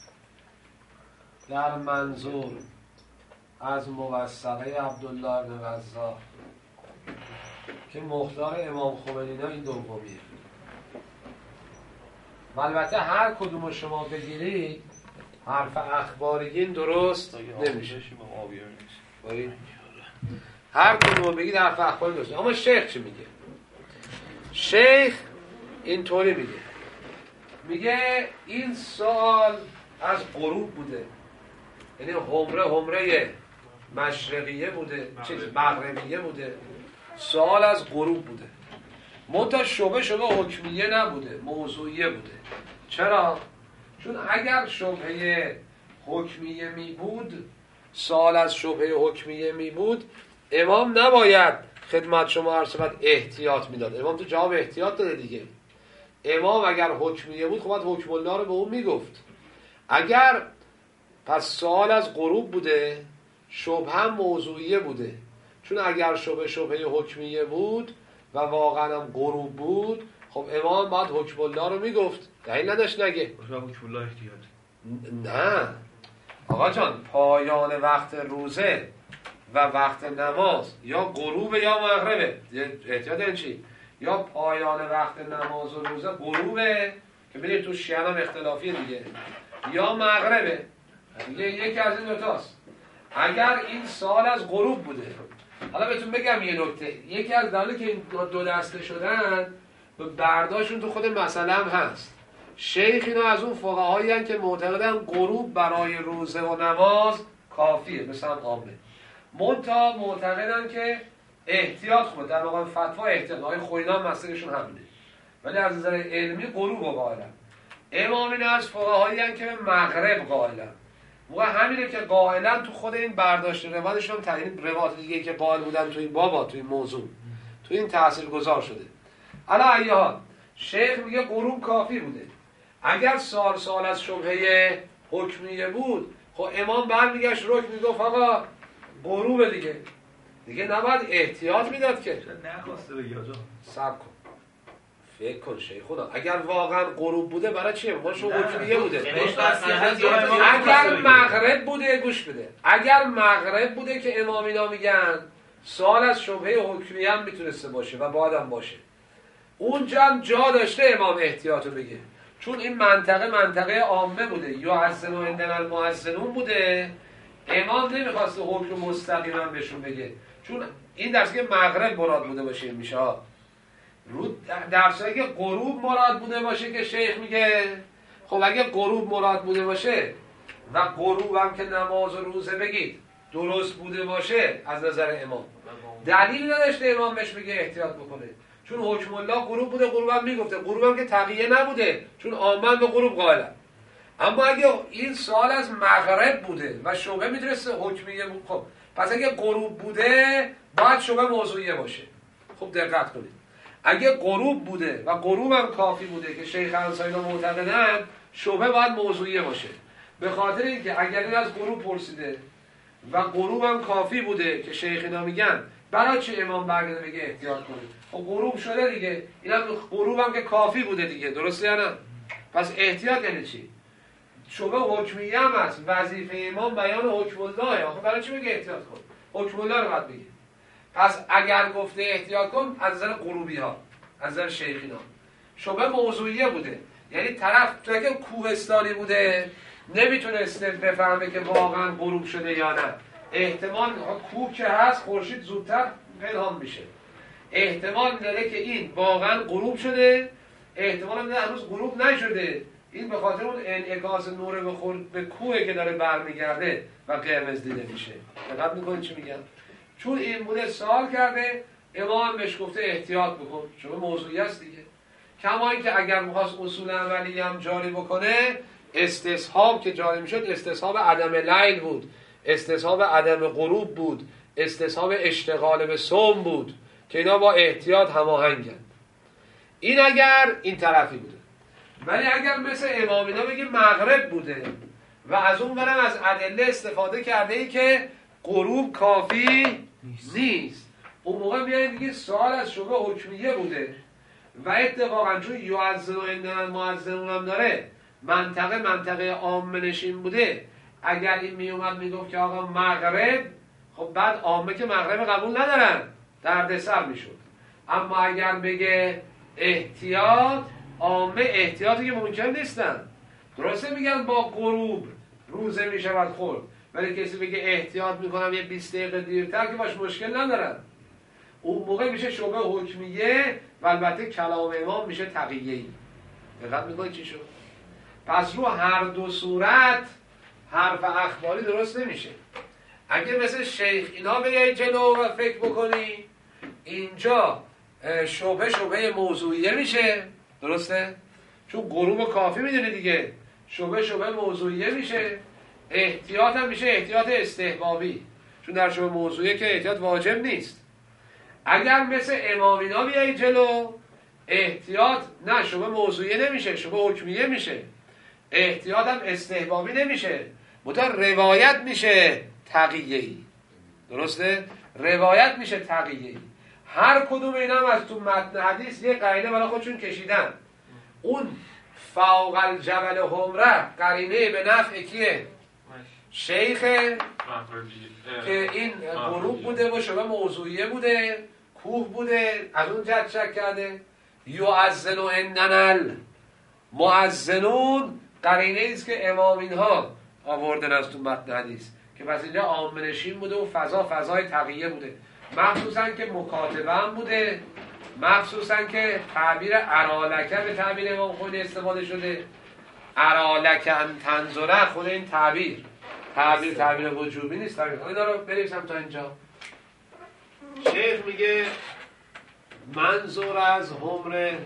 در منظور از موثقه عبدالله بن وزاح که مختار امام خمینی این دومیه. البته هر کدوم شما بگیرید حرف اخباریین درست نمیشه. هر کدوم بگید حرف اخباری درست. اما شیخ چی میگه؟ شیخ اینطوری میگه، میگه این سال از غروب بوده، یعنی حمره حمره مشرقیه بوده، چیز مغربیه بوده، سال از غروب بوده. منتها شبه شبه حکمیه نبوده، موضوعیه بوده. چرا؟ چون اگر شبهه حکمیه می بود، سال از شبهه حکمیه می بود، امام نباید خدمت شما عرض شود احتیاط میداد. امام تو جواب احتیاط داده دیگه. امام اگر حکمیه بود خب باید حکم الله رو به اون میگفت. اگر پس سال از غروب بوده، شبه هم موضوعیه بوده. چون اگر شبه شبهه حکمیه بود و واقعا هم غروب بود، خب امام باید حکم الله رو میگفت. دلیل نداشت نگه حکم الله احتیاط. نه آقا جان، پایان وقت روزه و وقت نماز یا غروب یا مغربه. احتیاط این چی؟ یا پایان وقت نماز و روزه غروبه که ببینید تو شیعه هم اختلافیه دیگه، یا مغربه دیگه، یکی از این دوتاست. اگر این سال از غروب بوده، حالا بهتون بگم یه نکته، یکی از دلایلی که این دو دسته شدن به برداشتشون تو خود مسئله هم هست. شیخ اینا از اون فقهایی هستن که معتقدن غروب برای روزه و نماز کافیه، مثلا عامه. منتها معتقدن که احتیاط خوبه، در واقع فتوا احتیاط. آقای خوینا مسئلهشون همینه، ولی از نظر علمی غروب رو قائلن. امام اینا از فقهایی هستن که مغرب قائلن. موقع همینه که قائلن تو خود این برداشت روایتشون هم تعیین روایت دیگه که قائل بودن تو این بابا، تو این موضوع، تو این تاثیرگذار شده. الا ایها شیخ میگه غروب کافی بوده. اگر سال سال از شبهه حکمیه بود، خب امام برمیگشت رک میگفت آقا غروب دیگه دیگه نباید احتیاط میداد که نخواسته بگی آجا. صبر کن فکر کن شیخونا، اگر واقعا غروب بوده برای چیه؟ ما شو حکمیه بوده. اگر مغرب بوده، گوش بده، اگر مغرب بوده که امام اینا میگن سال از شبهه حکمیه هم میتونسته باشه و باید هم باشه، اونجا هم جا داشته امام احتیاطو بگه. چون این منطقه منطقه عامه بوده، یعظم عندنا المؤذنون بوده، امام نمیخواسته حکم مستقیما بهشون بگه. چون این درس که مغرب مراد بوده باشه میشه ها. رو درسایی که غروب مراد بوده باشه که شیخ میگه خب اگه غروب مراد بوده باشه و غروب هم که نماز و روزه بگید درست بوده باشه از نظر امام، دلیل نداشته امام بهش بگه احتیاط بکنه. چون حکم الله غروب بوده، غروب هم میگفته، غروب هم که تقیه نبوده، چون عامه به غروب قائلن. اما اگه این سال از مغرب بوده و شبه میتونسته حکمیه بود، خب پس اگه غروب بوده باید شبه موضوعیه باشه. خب دقت کنید، اگه غروب بوده و غروب هم کافی بوده که شیخ انصاری معتقدن، شبه باید موضوعیه باشه. به خاطر اینکه اگر این از غروب پرسیده و غروب هم کافی بوده که شیخ اینا میگن، برای چی امام برگرده بگه احتیاط کنید؟ خب غروب شده دیگه، اینم غروب هم که کافی بوده دیگه، درسته یا نه؟ پس احتیاط یعنی چی؟ شبه حکمیه هم هست، وظیفه امام بیان حکم الله. آخه برای چی بگه احتیاط کن؟ حکم الله رو باید بگه. پس اگر گفته احتیاط کن از نظر غروبی ها، از نظر شیخینا، شبه موضوعیه بوده، یعنی طرف تو که کوهستانی بوده نمیتونسته بفهمه که واقعا غروب شده یا نه. احتمال کوه که هست خورشید زودتر پنهان میشه، احتمال داره که این واقعا غروب شده، احتمال هم هنوز غروب نشده، این به خاطر اون انعکاس نور به, خور... به کوه که داره برمیگرده و قرمز دیده میشه. دقت میکنید چی میگم؟ چون این بوده سوال کرده، امام بهش گفته احتیاط بکن، چون موضوعی است دیگه. کما اینکه اگر می‌خواست اصول اولیه هم جاری بکنه، استصحاب که جاری میشد استصحاب عدم لیل بود، استصحاب عدم غروب بود، استصحاب اشتغال به صوم بود که اینا با احتیاط هماهنگن. این اگر این طرفی بوده. ولی اگر مثل امامینا بگه مغرب بوده و از اون برم از ادله استفاده کرده ای که غروب کافی نیست, نیست. اون موقع میاد دیگه سوال از شبه حکمیه بوده و اتفاقا چون یعذن و اندن معذنون هم داره، منطقه منطقه عامه نشین بوده. اگر این میومد میگفت که آقا مغرب، خب بعد عامه که مغرب قبول ندارن، دردسر میشد. اما اگر بگه احتیاط، عامه احتیاطی که ممکن نیستن. درسته میگن با غروب روزه میشود خورد، ولی کسی بگه احتیاط میکنم یه بیست دقیقه دیرتر که باش مشکل ندارن. اون موقع میشه شبه حکمیه و البته کلام امام میشه تقییه‌ای. دقت میکنید چی شد؟ پس رو هر دو صورت حرف اخباری درست نمیشه. اگه مثل شیخ اینا بیایی جلو و فکر بکنی، اینجا شبه شبه موضوعیه میشه، درسته؟ چون غروب کافی میدونی دیگه، شبه شبه موضوعیه میشه. احتیاط هم میشه احتیاط استحبابی، چون در شبه موضوعیه که احتیاط واجب نیست. اگر مثل امامینا بیایی جلو، احتیاط نه شبه موضوعیه نمیشه، شبه حکمیه میشه. احتیاط هم استحبابی نمیشه، متأ روایت میشه تقییه‌ای. درسته؟ روایت میشه تقییه‌ای. هر کدوم اینا هم از تو متن حدیث یه قرینه برای خودشون کشیدن. اون فوق الجبل حمره قرینه به نفع کیه؟ شیخ که این غروب بوده و شبه موضوعیه بوده، کوه بوده، از اون جد شک کرده. یعذن و اندنل معذنون قرینه ایست که امامین ها آوردن از تو متن حدیث که پس اینجا عامه نشین بوده و فضا فضای تقیه بوده، مخصوصا که مکاتبه هم بوده، مخصوصا که تعبیر ارالکه به تعبیر امام خود استفاده شده. ارالکه ان تنظره، خود این تعبیر تعبیر تعبیر وجوبی نیست. اینا رو بنویسم تا اینجا. شیخ میگه منظور از حمره،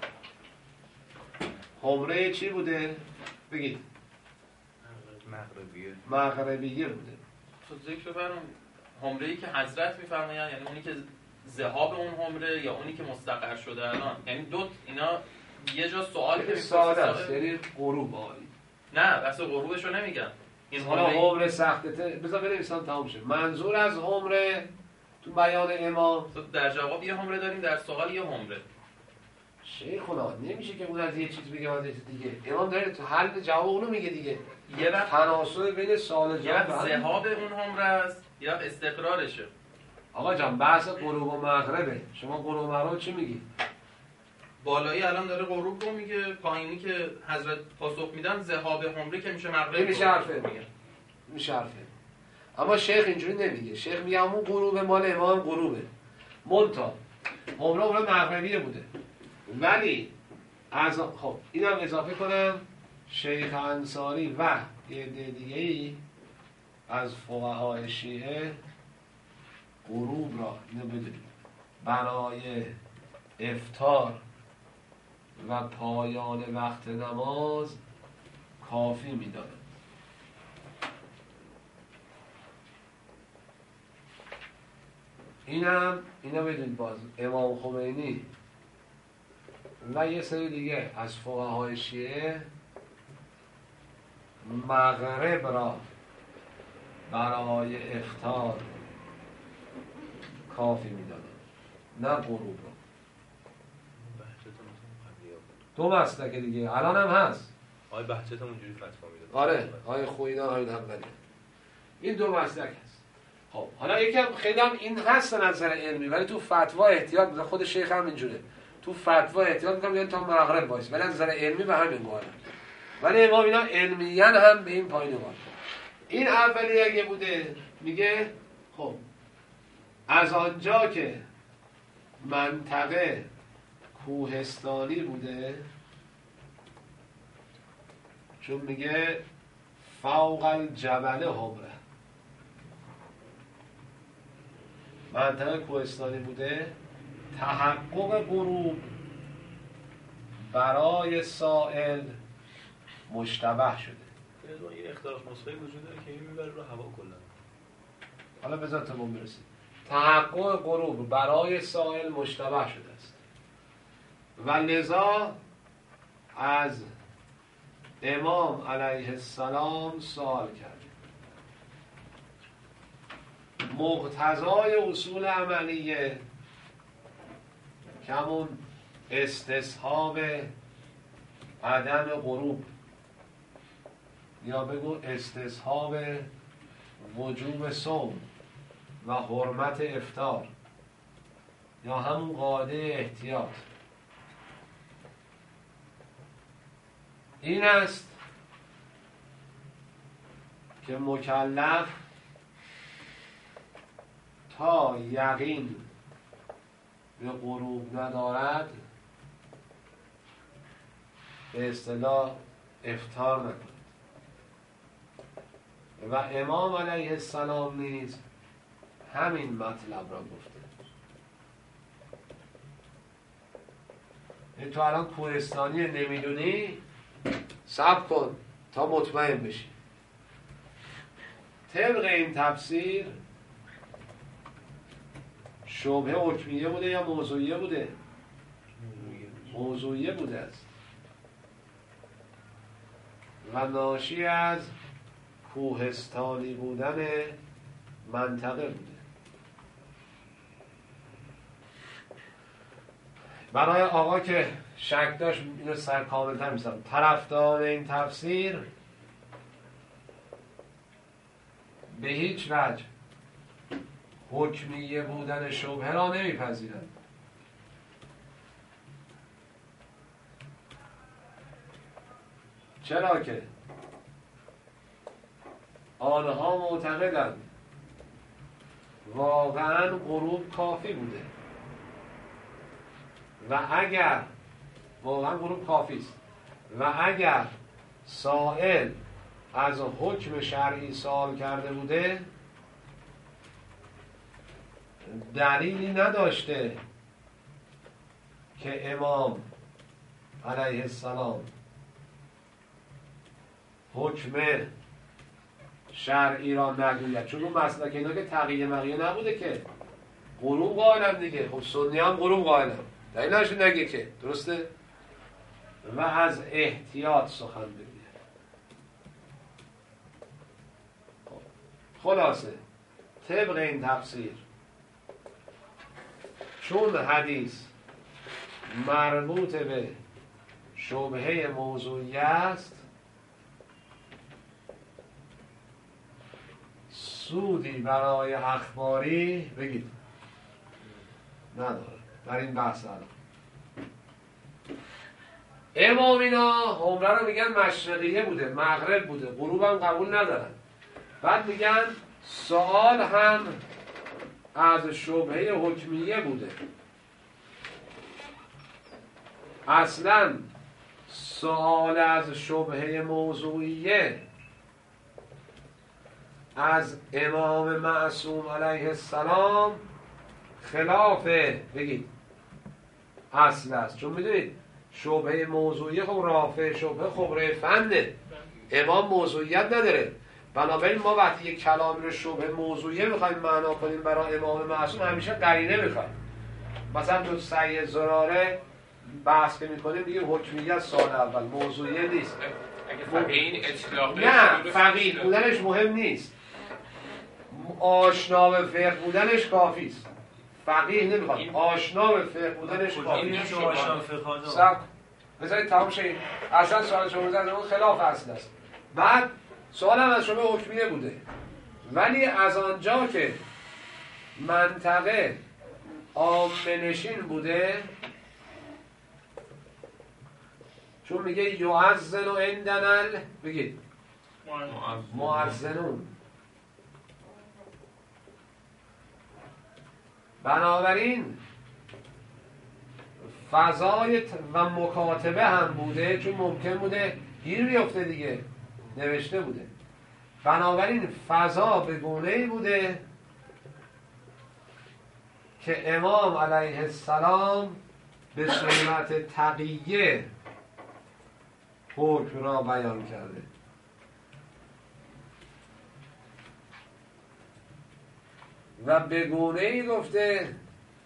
حمره چی بوده؟ بگید. مغربیه. مغربیه بوده. تو ذکر بفرم حمره‌ای که حضرت میفرمایند، یعنی اونی که ذهاب اون حمره یا اونی که مستقر شده الان، یعنی دو اینا یه جا سوال که ساده است، یعنی غروب عالی. نه بس غروبشو نمیگم. این حالا حمره سختته، بذار بنویسم تمام شه. منظور از حمره تو بیان امام، در جواب یه حمره داریم، در سوال یه حمره. شیخونا نمیشه که اون از یه چیز بگه از یه چیز دیگه. امام داره تو حل جواب اونو میگه دیگه. یه وقت تناسب بین سوال جواب، یه وقت ذهاب اون حمره است، یه وقت استقرارشه. آقا جان بحث غروب و مغربه، شما غروب و مغرب چی میگی؟ بالایی الان داره غروب رو میگه، پایینی که حضرت پاسخ میدن ذهاب حمره که میشه مغرب. نمیشه حرفه میگه. میشه حرفه. اما شیخ اینجوری نمیگه. شیخ میگه همون غروب مال امام غروبه. مونتا حمره اون مغربیه بوده. ولی از خب اینم اضافه کنم، شیخ انصاری و یه دیگه ای از فقهای شیعه غروب را اینو بدونید برای افطار و پایان وقت نماز کافی میدانند. اینم اینا بدونید باز امام خمینی و یه سری دیگه از فقهای شیعه مغرب را برای افطار کافی میدانم، نه غروب رو. دو مسلک دیگه الان هم هست. آقای بهجت هم اونجوری فتوا میداد. آره آقای خویدان آقای حنبلی. این دو مسلک هست. خب حالا یکم خیلی هم این هست نظر علمی، ولی تو فتوا احتیاط میکنه. خود شیخ هم اینجوره، تو فتوا احتیاط میکنه یعنی تا مغرب وایس، ولی نظر علمی به همین قائل. ولی امام اینا علمیاً هم به این پایین قائل. این اولی اگه بوده میگه خب از آنجا که منطقه کوهستانی بوده، چون میگه فوق الجبل همره، منطقه کوهستانی بوده، تحقق غروب برای سائل مشتبه شده. یه اختلاف نسخه وجود داره که این میبره رو هوا کلا. حالا بذار تا ما برسیم. تحقق غروب برای سائل مشتبه شده است و لذا از امام علیه السلام سوال کرد. مقتضای اصول عملیه کمون استصحاب عدم غروب، یا بگو استصحاب وجوب صوم و حرمت افطار، یا همون قاعده احتیاط، این است که مکلف تا یقین به غروب ندارد به اصطلاح افطار نکند. و امام علیه السلام نیز همین مطلب را گفته. این تو الان کوهستانی نمیدونی، صبر کن تا مطمئن بشی. طبق این تفسیر شبهه حکمیه بوده یا موضوعیه بوده؟ موضوعیه بوده است و ناشی از کوهستانی بودن منطقه بوده. برای آقا که شک داشت اینو سر کاملتر می‌سازم. طرفدار این تفسیر به هیچ وجه حکمیه بودن شبهه را نمیپذیرند. چرا که آنها معتقدند واقعا غروب کافی بوده و اگر واقعا غروب کافی است و اگر سائل از حکم شرعی سوال کرده بوده دلیلی نداشته که امام علیه السلام حکم شرعی را نگوید، چون اون مسلک اینا که تقیه مقیه نبوده که غروب قائلن دیگه. خب سنی هم غروب قائلن، دلیل نداشته نگه که، درسته؟ و از احتیاط سخن بگوید. خلاصه طبق این تفسیر چون حدیث مربوط به شبهه موضوعی است، سودی برای اخباری بگید نداره در این بحث. الان امام اینا عمره رو میگن مشرقیه بوده، مغرب بوده، غروب هم قبول ندارن. بعد میگن سوال هم از شبهه حکمیه بوده. اصلا سوال از شبهه موضوعیه از امام معصوم علیه السلام خلاف بگید اصل است. چون میدونید شبهه موضوعیه خب رافع شبهه خبره فنده، امام موضوعیت نداره. بنابراین ما وقتی یک کلامی رو شبهه موضوعیه میخوایم معنا کنیم برای امام معصوم همیشه قرینه میخوایم. مثلا تو سعی زراره بحث که میکنیم دیگه حکمیت سال اول موضوعیه نیست. اگه فقیه این اطلاق نه فقیه بودنش مهم نیست، آشنا به فقه بودنش کافی است. فقیه نمیخواد، آشنا به فقه بودنش کافی میشه آشنا به فقه سب بذارید تمام شه. اصلا سوال شما از اون خلاف اصل است. بعد سوالم از شما حکمیه بوده، ولی از آنجا که منطقه عامه‌نشین بوده، چون میگه یعزن و عندنا بگید مؤذنون، بنابراین فضای و مکاتبه هم بوده، چون ممکن بوده گیر بیفته دیگه، نوشته بوده. بنابراین فضا به گونه‌ای بوده که امام علیه السلام به صورت تقیه حکم را بیان کرده. و به گونه‌ای گفته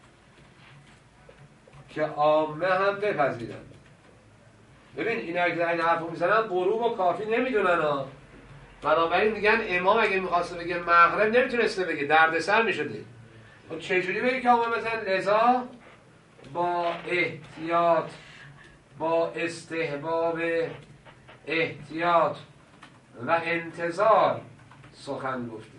که عامه هم بپذیرن. ببین اینا که این حرفو میزنن غروب و کافی نمیدونن ها. بنابراین میگن امام اگه میخواسته بگه مغرب نمیتونسته بگه، دردسر میشده. و چجوری بگه که عامه مثلا لذا با احتیاط، با استحباب احتیاط و انتظار سخن گفته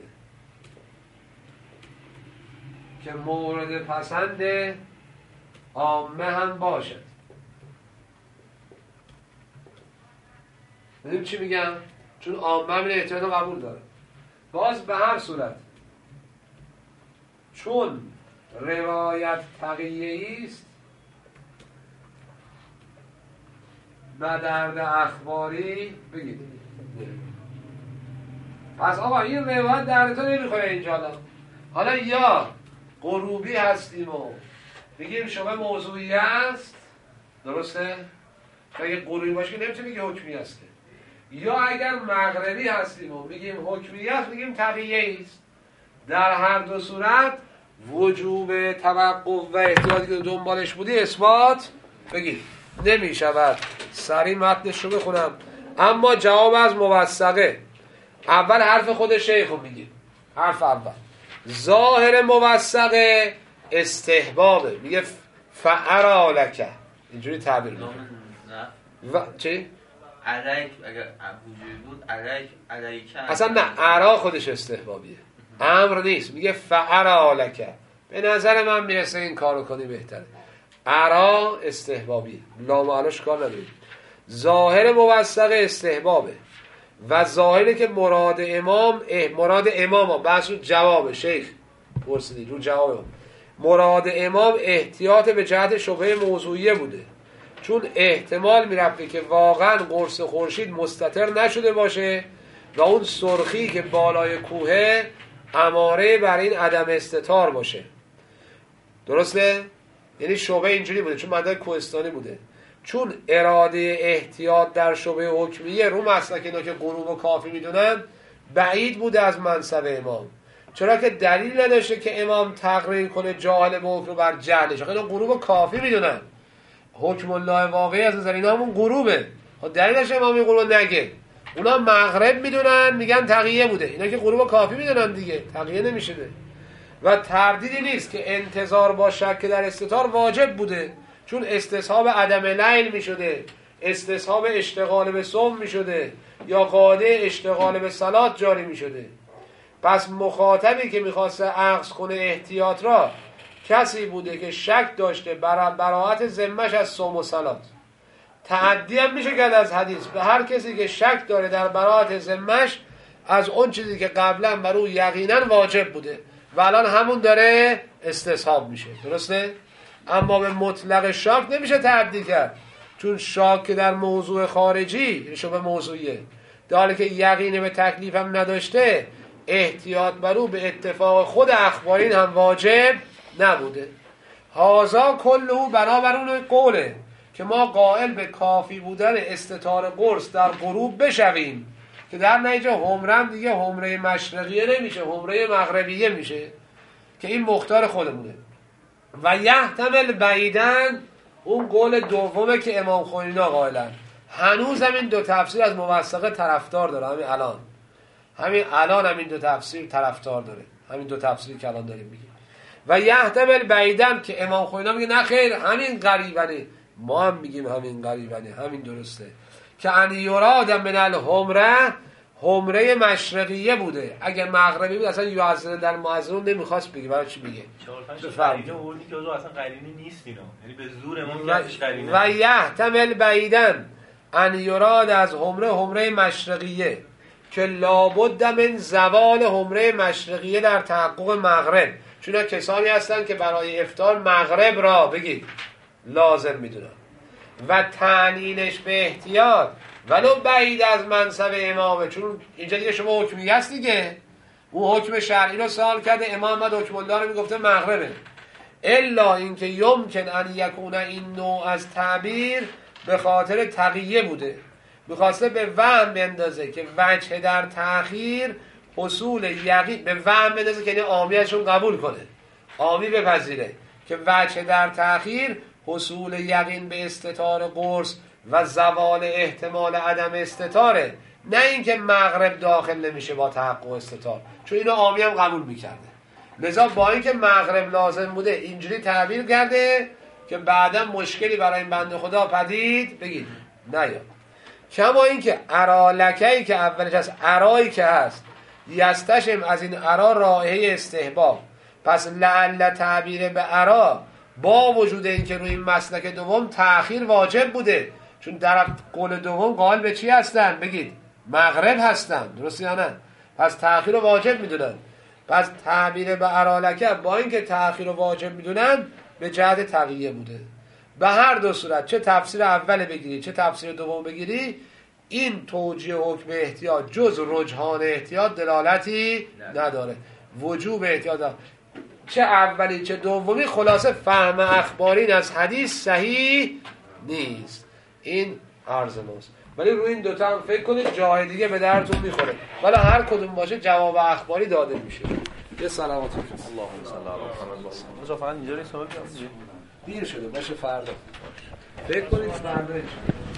که مورد پسند عامه هم باشد. ببینیم چی میگم؟ چون عامه همین احتیاط رو قبول داره. باز به هر صورت چون روایت تقیه‌ای است و درد اخباری بگید. پس آقا این روایت درد تو نمیخواه اینجا. حالا یا غروبی هستیم و بگیم شما موضوعی است، درسته؟ اگه غروبی باشه که نمیتونی که حکمی هسته. یا اگر مغربی هستیم و بگیم حکمی است، بگیم تقیه‌ای است. در هر دو صورت وجوب توقف و احتیاطی که دنبالش بودی اثبات بگید نمی شود. سریع متنش رو بخونم. اما جواب از موثقه، اول حرف خود شیخ رو میگیم. حرف اول ظاهر موثقه استحبابه، میگه فعرا لکه، اینجوری تعبیر میکنه. و چی؟ علیک اگر وجود بود علیک علیک اصلا نه، عرا خودش استحبابیه، امر نیست. میگه فعرا لکه، به نظر من میرسه این کارو کنی بهتره. عرا استحبابیه، لامعلاش کار نداریم. ظاهر موثق استحبابه و ظاهری که مراد امام اه مراد امام ها بحث رو جواب شیخ پرسیدی رو جواب امام. مراد امام احتیاط به جهت شبهه موضوعیه بوده، چون احتمال میرفته که واقعا قرص خورشید مستتر نشده باشه و اون سرخی که بالای کوه اماره بر این عدم استتار باشه. درسته؟ یعنی شبهه اینجوری بوده، چون مدد کوهستانی بوده. چون اراده احتیاط در شبهه حکمیه رو مسلک اینا که غروب و کافی میدونن بعید بوده از منصب امام، چرا که دلیل نداشته که امام تقریر کنه جاهل به حکم بر جهلش. اینا غروب و کافی میدونن، حکم الله واقعی از نظر اینا همون غروبه. دلیل داشته امام این غروب نگه. اونا مغرب میدونن میگن تقیه بوده، اینا که غروب و کافی میدونن دیگه تقیه نمیشه. و تردیدی نیست که انتظار با شک در استتار واجب بوده، چون استصحاب عدم لیل می شده، استصحاب اشتغال به صوم می شده، یا قاعده اشتغال به صلات جاری می شده. پس مخاطبی که می خواسته عقص کنه احتیاط را کسی بوده که شک داشته بر براعت ذمش از صوم و صلات. تعدی هم میشه کرد از حدیث به هر کسی که شک داره در براعت ذمش از اون چیزی که قبلا بر او یقینا واجب بوده و الان همون داره استصحاب میشه. درسته؟ اما به مطلق شاک نمیشه تعدی کرد، چون شاک که در موضوع خارجی شبه موضوعیه، در حالی که یقین به تکلیف هم نداشته احتیاط بر او به اتفاق خود اخبارین هم واجب نبوده. هازا کله بنابر اون قوله که ما قائل به کافی بودن استتار قرص در غروب بشویم، که در نتیجه حمرم دیگه حمره مشرقیه نمیشه، حمره مغربیه میشه، که این مختار خودمونه. و یحتمل بعیدن اون قول دومه که امام خمینی قائلن. هنوز همین دو تفسیر از موثقه طرفدار داره، همین الان همین الان همین دو تفسیر طرفدار داره، همین دو تفسیری که الان داریم میگیم. و یحتمل بعیدن که امام خوینا میگه نه خیر همین قریبنه، ما هم میگیم همین قریبنه، همین درسته که ان یراد من الحمره، حمره مشرقیه بوده. اگه مغربی بود اصلا یعظن در مؤذن نمیخواست بگه، برای چی میگه؟ چهار پنج قرینه آوردی که اصلا قرینه نیست اینا، یعنی به زور امام کردش قرینه. و یحتمل بعیدن ان یراد از حمره حمره مشرقیه که لابد من زوال حمره مشرقیه در تحقق مغرب، چون کسانی هستن که برای افطار مغرب را بگید لازم میدونن و تعلیلش به احتیاط ولو بعید از منصب امامه، چون اینجا دیگه شما حکمی هست دیگه، اون حکم شرعی رو سوال کرده، امام محمد حکم الله رو میگفته مغربه، الا اینکه یمکن ان یکون این نوع از تعبیر به خاطر تقیه بوده، میخواسته به وهم بندازه که وجه در تأخیر حصول یقین، به وهم بندازه که یعنی عامیتشون قبول کنه، عامی بپذیره که وجه در تأخیر حصول یقین به استتار قرص و زوال احتمال عدم استتاره، نه اینکه مغرب داخل نمیشه با تحقق استتار، چون اینو عامی هم قبول میکرده. لذا با اینکه مغرب لازم بوده اینجوری تعبیر کرده که بعدا مشکلی برای این بنده خدا پدید بگید نیاد. کما اینکه ارالکهی که اولش هست، ارایی که هست یستشم از این ارا رائحه استحباب، پس لعل تعبیر به ارا با وجود اینکه روی این مسلک دوم تأخیر واجب بوده، چون در قول دوم قائل به چی هستن بگید؟ مغرب هستن، درست یا نه؟ پس تأخیر رو واجب میدونن. پس تعبیر به ارالکه با اینکه تأخیر رو واجب میدونن به جهت تقیه بوده. به هر دو صورت چه تفسیر اول بگیری چه تفسیر دوم بگیری، این توجیه حکم احتیاط جز رجحان احتیاط دلالتی نداره، وجوب احتیاط داره. چه اولی چه دومی خلاصه فهم اخبارین از حدیث صحیح نیست. این عرض ماست، ولی روی این دوتا هم فکر کنید، جای دیگه به درتون میخوره، ولی هر کدوم باشه جواب اخباری داده میشه. یه سلامتی کن. اللهم صل علی محمد. اونجا فقط اینجا رو حساب کنید. دیر شده باشه فردا. فکر کنید فردا